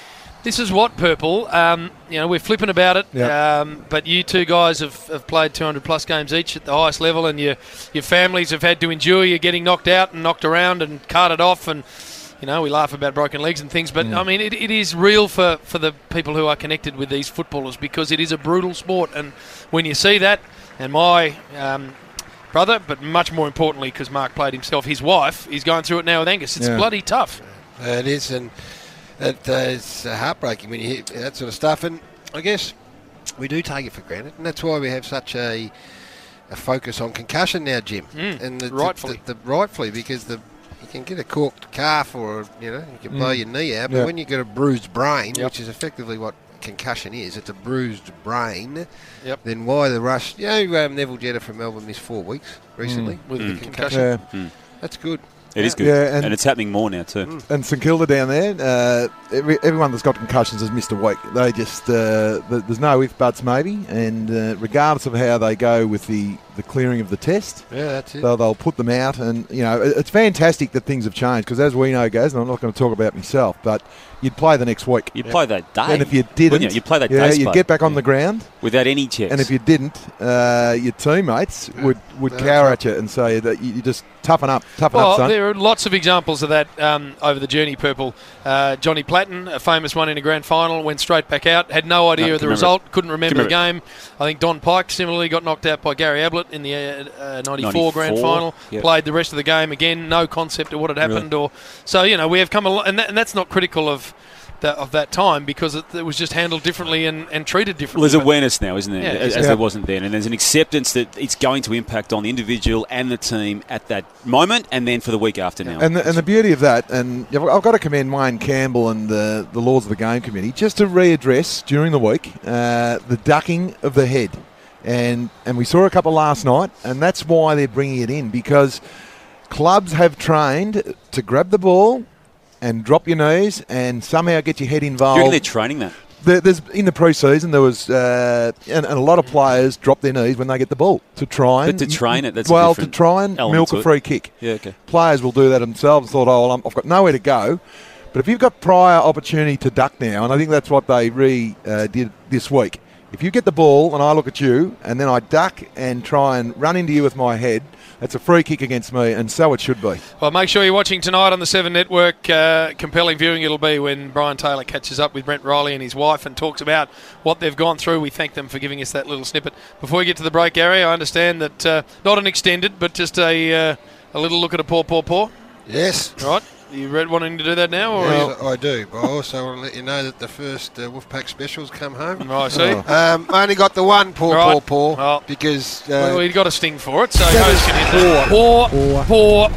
what, Purple. You know, we're flipping about it. Yep. But you two guys have played 200 plus games each at the highest level, and your families have had to endure you getting knocked out and knocked around and carted off, and you know, we laugh about broken legs and things, but I mean, it is real for the people who are connected with these footballers, because it is a brutal sport. And when you see that, and my brother, but much more importantly, because Mark played himself, his wife is going through it now with Angus. It's bloody tough. It is, and it's heartbreaking when you hear that sort of stuff. And I guess we do take it for granted, and that's why we have such a focus on concussion now, Jim. And rightfully. Rightfully, because you can get a corked calf, or you can blow your knee out, but when you get a bruised brain, which is effectively what concussion is, it's a bruised brain, then why the rush? You know, Neville Jetta from Melbourne missed 4 weeks recently with the concussion. That's good. It is good, and it's happening more now too. And St Kilda down there, everyone that's got concussions has missed a week. They just there's no if buts maybe, and regardless of how they go with the clearing of the test, that's it. They'll put them out, and you know it's fantastic that things have changed, because as we know, Gaz, and I'm not going to talk about myself, but you'd play the next week. You'd play that day, and if you didn't, you'd play that day. You'd get back on the ground without any checks. And if you didn't, your teammates would cower at you and say that you just toughen up, son. There are lots of examples of that over the journey, Purple. Johnny Platten, a famous one in a grand final, went straight back out, had no idea of the result, couldn't remember the game. I think Don Pike similarly got knocked out by Gary Ablett in the 94 grand final, played the rest of the game again, no concept of what had happened. So, you know, we have come a lot, and that's not critical of that time, because it was just handled differently and treated differently. Well, there's awareness now, isn't there, as exactly. there wasn't then, and there's an acceptance that it's going to impact on the individual and the team at that moment, and then for the week after now. And the beauty of that, and I've got to commend Wayne Campbell and the Lords of the Game Committee, just to readdress during the week the ducking of the head. And we saw a couple last night, and that's why they're bringing it in, because clubs have trained to grab the ball and drop your knees and somehow get your head involved. Do you reckon they're training that? There's in the pre-season there was and a lot of players drop their knees when they get the ball to try and train it. That's to try and milk a free kick. Yeah, okay. Players will do that themselves. Thought, I've got nowhere to go. But if you've got prior opportunity to duck now, and I think that's what they did this week. If you get the ball and I look at you and then I duck and try and run into you with my head, that's a free kick against me, and so it should be. Well, make sure you're watching tonight on the 7 Network. Compelling viewing it'll be when Brian Taylor catches up with Brent Riley and his wife and talks about what they've gone through. We thank them for giving us that little snippet. Before we get to the break, Gary, I understand that not an extended, but just a little look at a paw. Yes. Right. You wanting to do that now? Or yes, I do, but I also want to let you know that the first Wolfpack specials come home. I see. I only got the one paw, because... well, you got a sting for it, so Hose can hit that.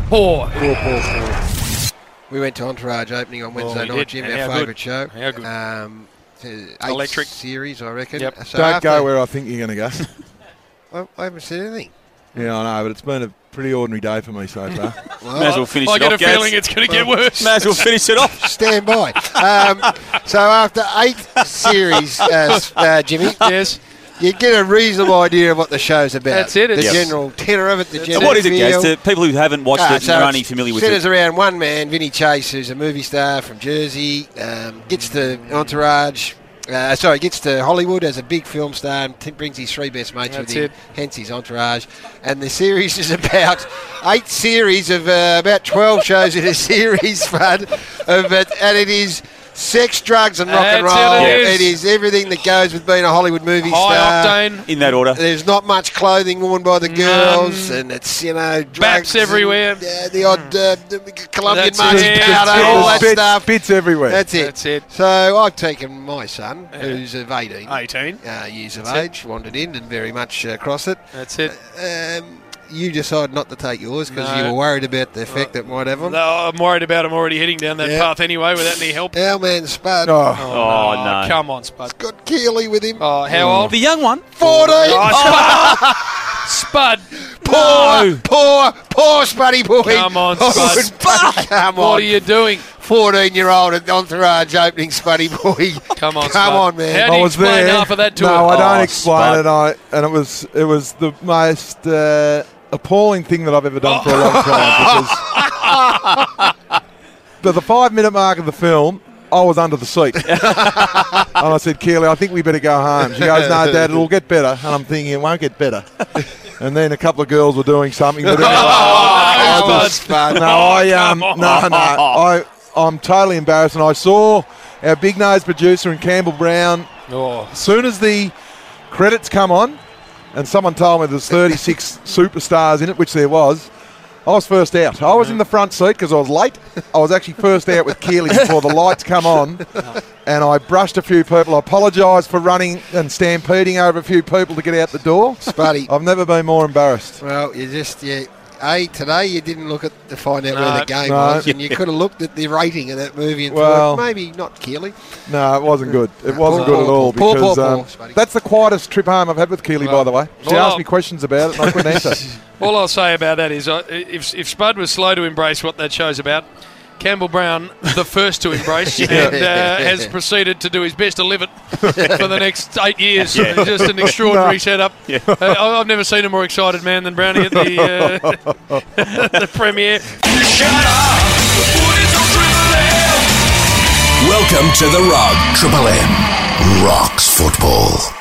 Paw. We went to Entourage opening on Wednesday night, Jim, our favourite show. How good? Electric series, I reckon. Yep. So don't go where I think you're going to go. I haven't said anything. Yeah, I know, but it's been a pretty ordinary day for me so far. May as well finish it off, I get a feeling it's going to get worse. May as well finish it off. Stand by. So after 8 series, Jimmy, yes, you get a reasonable idea of what the show's about. That's it. The general tenor of it, the general what is it, feel. Gaz? To people who haven't watched it and are only familiar with it. Centres around one man, Vinny Chase, who's a movie star from Jersey, gets to Entourage... gets to Hollywood as a big film star and brings his 3 best mates with him, hence his Entourage. And the series is about 8 series of about 12 shows in a series, and it is Sex, drugs, and rock and That's roll. it It is everything that goes with being a Hollywood movie High star. octane. In that order. There's not much clothing worn by the girls, and it's, drugs. Baps everywhere. And, the odd Colombian That's marching it. powder, all that stuff. Bits everywhere. That's it. That's it. So I've taken my son, who's of 18. 18. Years of That's it. age, wandered in and very much across it. That's it. You decided not to take yours because No. you were worried about the effect it might have on. No, I'm worried about him already heading down that path anyway without any help. Our man Spud. Oh, no. Come on, Spud. Got Keely with him. Oh, how old? The young one. 14. Oh, Spud. Poor Spuddy boy. Come on, Oh, Spud. Come on. What are you doing? 14-year-old at Entourage opening Spuddy boy. Come on, Come Spud. on, man. How do I you was explain there. half of that to No, him? I don't Oh, explain Spud. it. And it was the most appalling thing that I've ever done for a long time. Because but the 5-minute mark of the film, I was under the seat. And I said, Keely, I think we better go home. She goes, no, Dad, it'll get better. And I'm thinking, it won't get better. And then a couple of girls were doing something. But I'm totally embarrassed. And I saw our big nose producer and Campbell Brown. As soon as the credits come on, and someone told me there's 36 superstars in it, which there was, I was first out. I was in the front seat because I was late. I was actually first out with Keely before the lights come on, and I brushed a few people. I apologise for running and stampeding over a few people to get out the door. Spuddy. I've never been more embarrassed. Well, today you didn't look at to find out where the game was, and you could have looked at the rating of that movie and thought, maybe not Keely. No, it wasn't good. It wasn't good at all because that's the quietest trip home I've had with Keely, by the way. She asked me questions about it and I couldn't answer. All I'll say about that is if Spud was slow to embrace what that show's about, Campbell Brown, the first to embrace, and has proceeded to do his best to live it for the next 8 years. Yeah. Just an extraordinary setup. Yeah. I've never seen a more excited man than Brownie at the premiere. Welcome to The Rub. Triple M rocks football.